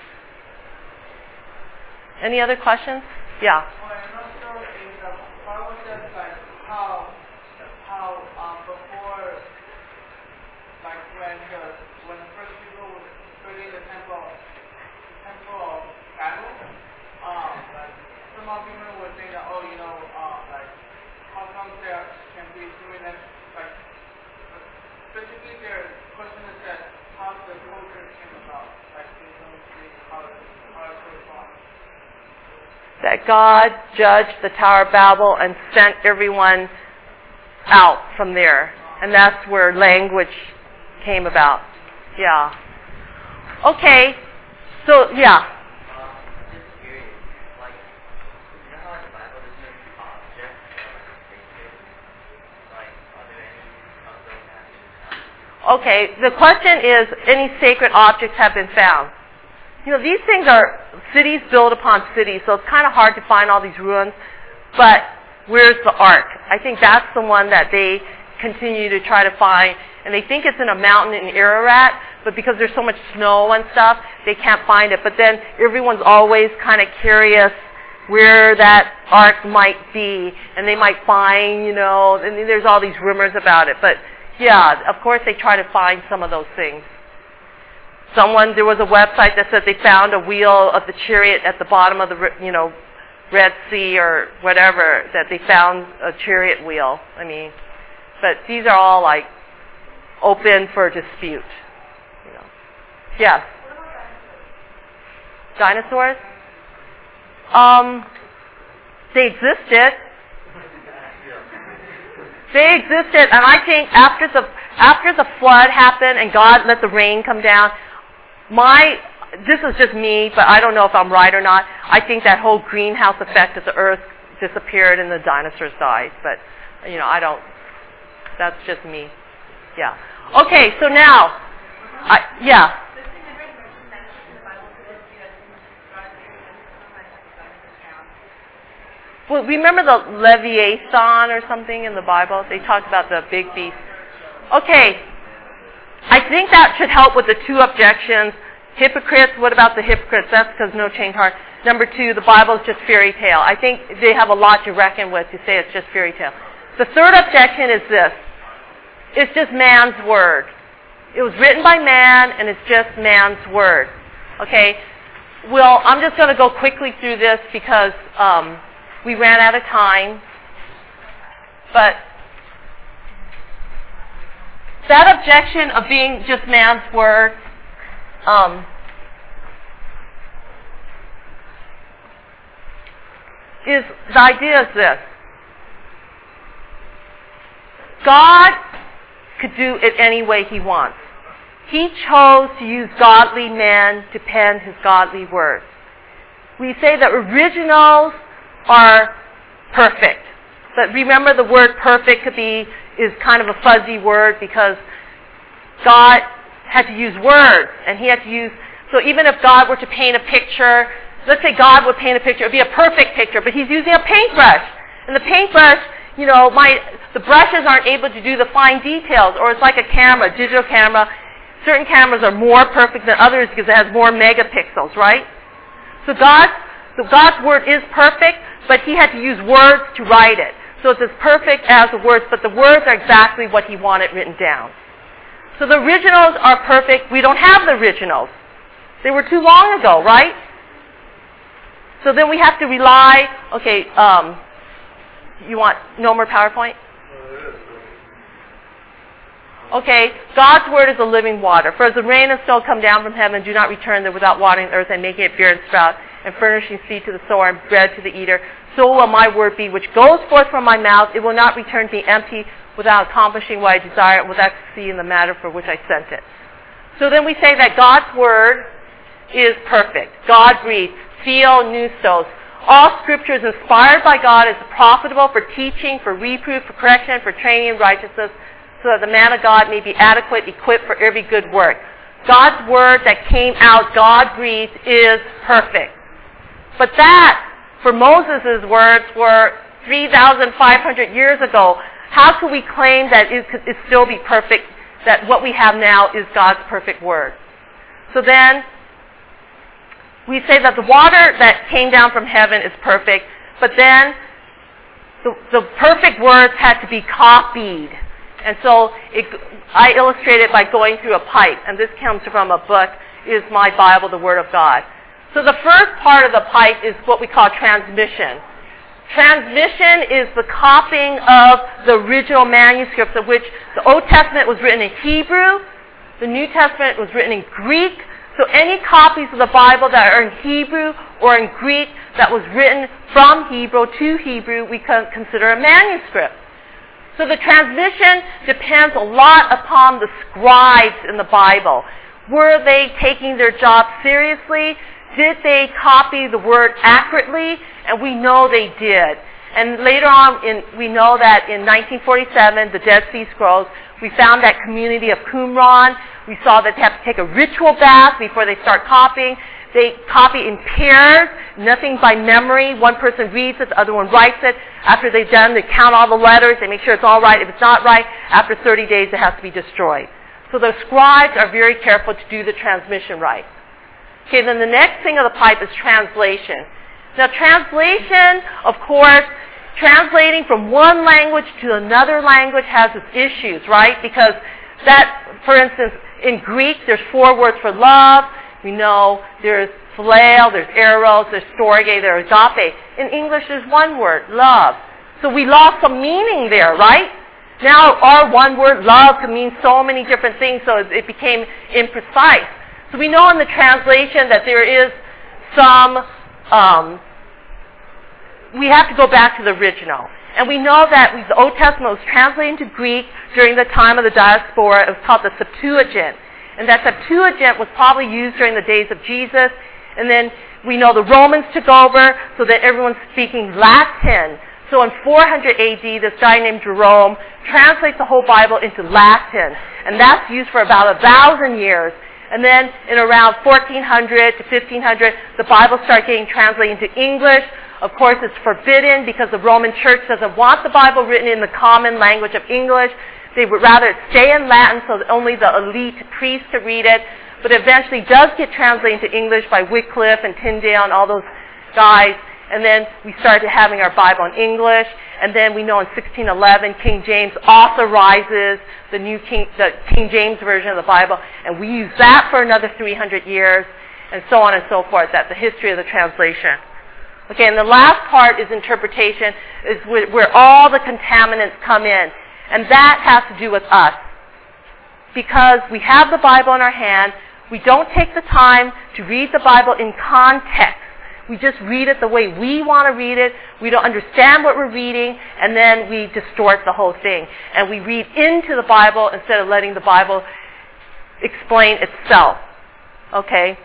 Any other questions? Yeah. Well, I'm not sure if the Bible says like how how um, before, like when the when the first people were building the temple, the temple of Babel, um, like some argument would say that, oh, you know, uh, like how come there can be doing that, like basically their question is that how the culture came about, like they don't see how how it came about. That God judged the Tower of Babel and sent everyone out from there. And that's where language came about. Yeah. Okay. So, yeah. Um, just curious, like, you know how in the Bible there's certain objects that are sacred? Like, are there any of those actually found? Okay. The question is, any sacred objects have been found? You know, these things are cities built upon cities, so it's kind of hard to find all these ruins. But where's the ark? I think that's the one that they continue to try to find. And they think it's in a mountain in Ararat, but because there's so much snow and stuff, they can't find it. But then everyone's always kind of curious where that ark might be. And they might find, you know, and there's all these rumors about it. But yeah, of course they try to find some of those things. Someone, there was a website that said they found a wheel of the chariot at the bottom of the, you know, Red Sea or whatever, that they found a chariot wheel. I mean, but these are all like open for dispute. You know. Yes. Dinosaurs? Um, they existed. They existed, and I think after the after the flood happened and God let the rain come down, my this is just me, but I don't know if I'm right or not. I think that whole greenhouse effect of the earth disappeared and the dinosaurs died. But, you know, I don't, that's just me. Yeah. Okay, so now, I, yeah. Well, remember the Leviathan or something in the Bible? They talked about the big beast. Okay. I think that should help with the two objections. Hypocrites, what about the hypocrites? That's because no change heart. Number two, the Bible is just fairy tale. I think they have a lot to reckon with to say it's just fairy tale. The third objection is this. It's just man's word. It was written by man, and it's just man's word. Okay? Well, I'm just going to go quickly through this because um, we ran out of time. But that objection of being just man's word, um, is the idea is this. God could do it any way he wants. He chose to use godly men to pen his godly words. We say that originals are perfect. But remember, the word perfect could be, is kind of a fuzzy word because God had to use words, and he had to use, so even if God were to paint a picture, let's say God would paint a picture, it would be a perfect picture, but he's using a paintbrush. And the paintbrush, you know, my, the brushes aren't able to do the fine details, or it's like a camera, digital camera. Certain cameras are more perfect than others because it has more megapixels, right? So God's, so God's word is perfect, but he had to use words to write it. So it's as perfect as the words, but the words are exactly what he wanted written down. So the originals are perfect. We don't have the originals. They were too long ago, right? So then we have to rely, okay, um, you want no more PowerPoint? Okay, God's word is a living water. For as the rain and snow come down from heaven, do not return there without watering the earth and making it bear and sprout, and furnishing seed to the sower and bread to the eater, so will my word be which goes forth from my mouth. It will not return to me empty without accomplishing what I desire and without succeeding in the matter for which I sent it. So then we say that God's word is perfect. God breathed. Theo Noustos. All scripture is inspired by God, is profitable for teaching, for reproof, for correction, for training in righteousness, so that the man of God may be adequate, equipped for every good work. God's word that came out, God breathed, is perfect. But that, for Moses' words, were three thousand five hundred years ago. How can we claim that it could it still be perfect, that what we have now is God's perfect word? So then, we say that the water that came down from heaven is perfect, but then the, the perfect words had to be copied. And so it, I illustrate it by going through a pipe, and this comes from a book, is my Bible, the Word of God. So the first part of the pipe is what we call transmission. Transmission is the copying of the original manuscripts, of which the Old Testament was written in Hebrew, the New Testament was written in Greek. So any copies of the Bible that are in Hebrew or in Greek that was written from Hebrew to Hebrew, we can consider a manuscript. So the transmission depends a lot upon the scribes in the Bible. Were they taking their job seriously? Did they copy the word accurately? And we know they did. And later on, in, we know that in nineteen forty-seven, the Dead Sea Scrolls, we found that community of Qumran. We saw that they have to take a ritual bath before they start copying. They copy in pairs, nothing by memory. One person reads it, the other one writes it. After they've done, they count all the letters. They make sure it's all right. If it's not right, after thirty days, it has to be destroyed. So the scribes are very careful to do the transmission right. Okay, then the next thing of the pipe is translation. Now, translation, of course, translating from one language to another language has its issues, right? Because that, for instance, in Greek, there's four words for love. We know there's phileo, there's eros, there's storge, there's agape. In English, there's one word, love. So we lost some meaning there, right? Now our one word, love, can mean so many different things, so it became imprecise. So we know in the translation that there is some, um, we have to go back to the original. And we know that the Old Testament was translated into Greek during the time of the diaspora. It was called the Septuagint. And that Septuagint was probably used during the days of Jesus. And then we know the Romans took over, so that everyone's speaking Latin. So in four hundred A D, this guy named Jerome translates the whole Bible into Latin. And that's used for about a thousand years. And then in around fourteen hundred to fifteen hundred, the Bible started getting translated into English. Of course, it's forbidden because the Roman Church doesn't want the Bible written in the common language of English. They would rather stay in Latin so that only the elite priests could read it. But eventually does get translated into English by Wycliffe and Tyndale and all those guys. And then we started having our Bible in English. And then we know in sixteen eleven, King James authorizes the new King, the King James version of the Bible. And we use that for another three hundred years, and so on and so forth. That's the history of the translation. Okay, and the last part is interpretation, is where all the contaminants come in. And that has to do with us. Because we have the Bible in our hand, we don't take the time to read the Bible in context. We just read it the way we want to read it. We don't understand what we're reading, and then we distort the whole thing. And we read into the Bible instead of letting the Bible explain itself. Okay?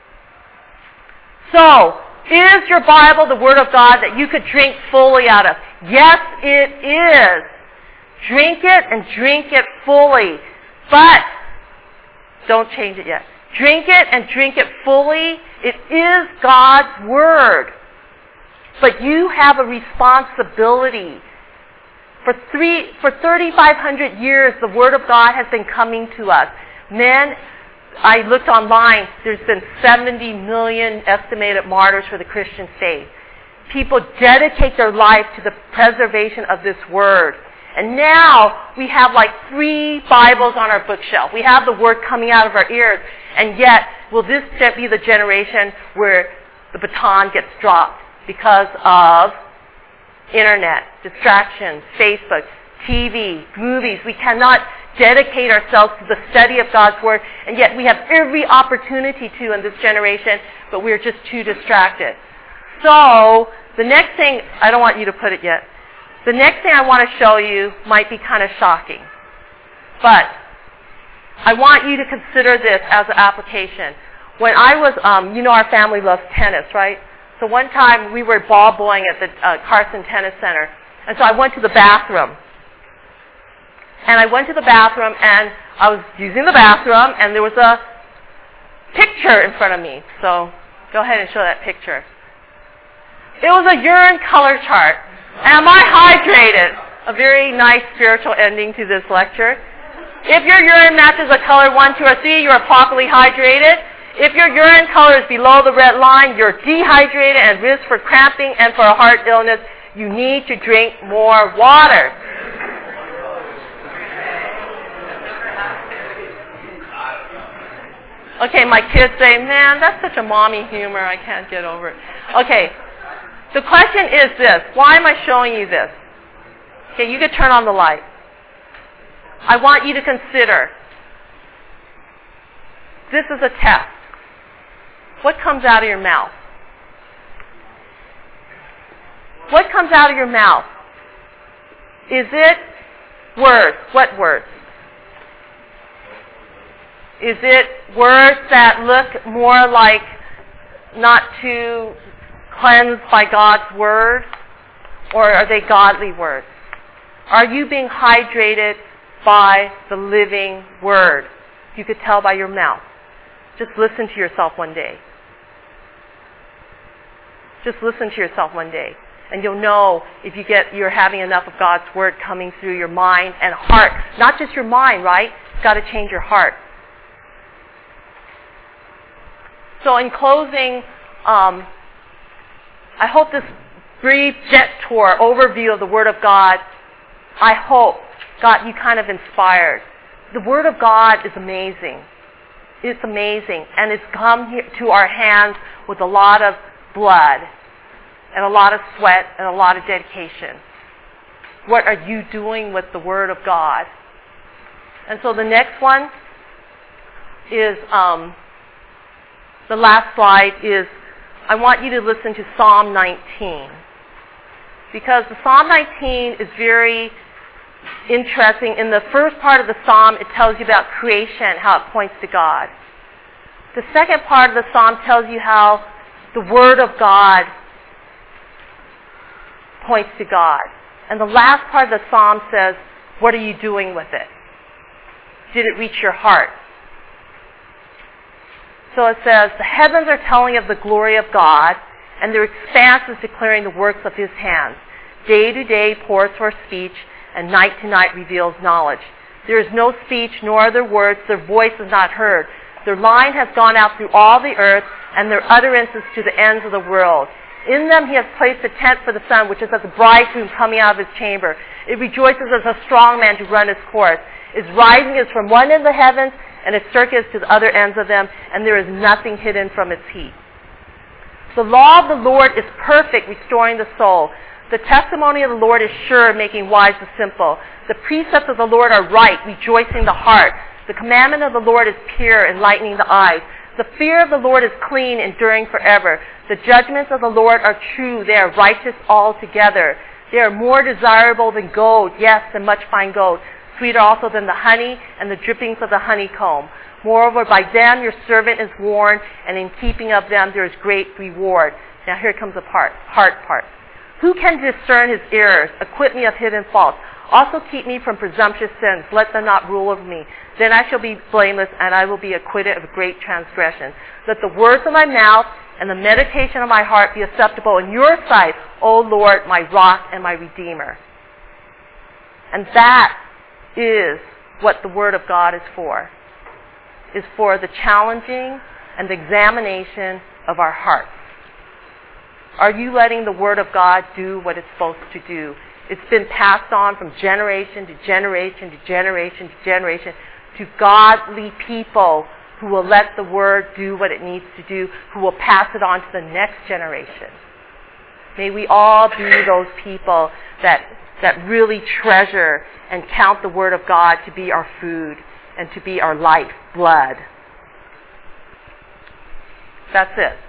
So, is your Bible the Word of God that you could drink fully out of? Yes, it is. Drink it and drink it fully. But, don't change it yet. Drink it and drink it fully. It is God's Word. But you have a responsibility. For three, for thirty-five hundred years, the Word of God has been coming to us. Men, I looked online, there's been seventy million estimated martyrs for the Christian faith. People dedicate their life to the preservation of this Word. And now we have like three Bibles on our bookshelf. We have the Word coming out of our ears. And yet, will this be the generation where the baton gets dropped because of internet, distractions, Facebook, T V, movies? We cannot dedicate ourselves to the study of God's Word, and yet we have every opportunity to in this generation, but we're just too distracted. So, the next thing, I don't want you to put it yet, the next thing I want to show you might be kind of shocking. But I want you to consider this as an application. When I was, um, you know our family loves tennis, right? So one time we were ball boying at the uh, Carson Tennis Center, and so I went to the bathroom. And I went to the bathroom, and I was using the bathroom, and there was a picture in front of me. So go ahead and show that picture. It was a urine color chart. Am I hydrated? A very nice spiritual ending to this lecture. If your urine matches a color one, two, or three, you are properly hydrated. If your urine color is below the red line, you're dehydrated and risk for cramping and for a heart illness. You need to drink more water. Okay, my kids say, man, that's such a mommy humor. I can't get over it. Okay, the question is this. Why am I showing you this? Okay, you can turn on the light. I want you to consider, this is a test. What comes out of your mouth? What comes out of your mouth? Is it words? What words? Is it words that look more like not too cleansed by God's Word? Or are they godly words? Are you being hydrated by the living Word? You could tell by your mouth. Just listen to yourself one day. Just listen to yourself one day. And you'll know if you get, you're having enough of God's Word coming through your mind and heart. Not just your mind, right? It's got to change your heart. So in closing, um, I hope this brief jet tour overview of the Word of God, I hope got you kind of inspired. The Word of God is amazing. It's amazing. And it's come here to our hands with a lot of blood and a lot of sweat and a lot of dedication. What are you doing with the Word of God? And so the next one is, um, the last slide is, I want you to listen to Psalm nineteen. Because the Psalm nineteen is very interesting. In the first part of the Psalm, it tells you about creation, how it points to God. The second part of the Psalm tells you how the Word of God points to God. And the last part of the Psalm says, what are you doing with it? Did it reach your heart? So it says, the heavens are telling of the glory of God, and their expanse is declaring the works of His hands. Day to day pours forth speech, and night to night reveals knowledge. There is no speech, nor are there words. Their voice is not heard. Their line has gone out through all the earth, and their utterances to the ends of the world. In them He has placed a tent for the sun, which is as a bridegroom coming out of his chamber. It rejoices as a strong man to run his course. Its rising is from one end of the heavens, and its circuit is to the other ends of them, and there is nothing hidden from its heat. The law of the Lord is perfect, restoring the soul. The testimony of the Lord is sure, making wise the simple. The precepts of the Lord are right, rejoicing the heart. The commandment of the Lord is pure, enlightening the eyes. The fear of the Lord is clean, enduring forever. The judgments of the Lord are true. They are righteous altogether. They are more desirable than gold, yes, than much fine gold. Sweeter also than the honey and the drippings of the honeycomb. Moreover, by them your servant is warned, and in keeping of them there is great reward. Now here comes the part, heart part. Who can discern his errors? Acquit me of hidden faults. Also keep me from presumptuous sins. Let them not rule over me. Then I shall be blameless, and I will be acquitted of great transgression. Let the words of my mouth and the meditation of my heart be acceptable in your sight, O Lord, my rock and my redeemer. And that is what the Word of God is for. Is for the challenging and the examination of our hearts. Are you letting the Word of God do what it's supposed to do? It's been passed on from generation to generation to generation to generation to godly people who will let the Word do what it needs to do, who will pass it on to the next generation. May we all be those people that that really treasure and count the Word of God to be our food and to be our life blood. That's it.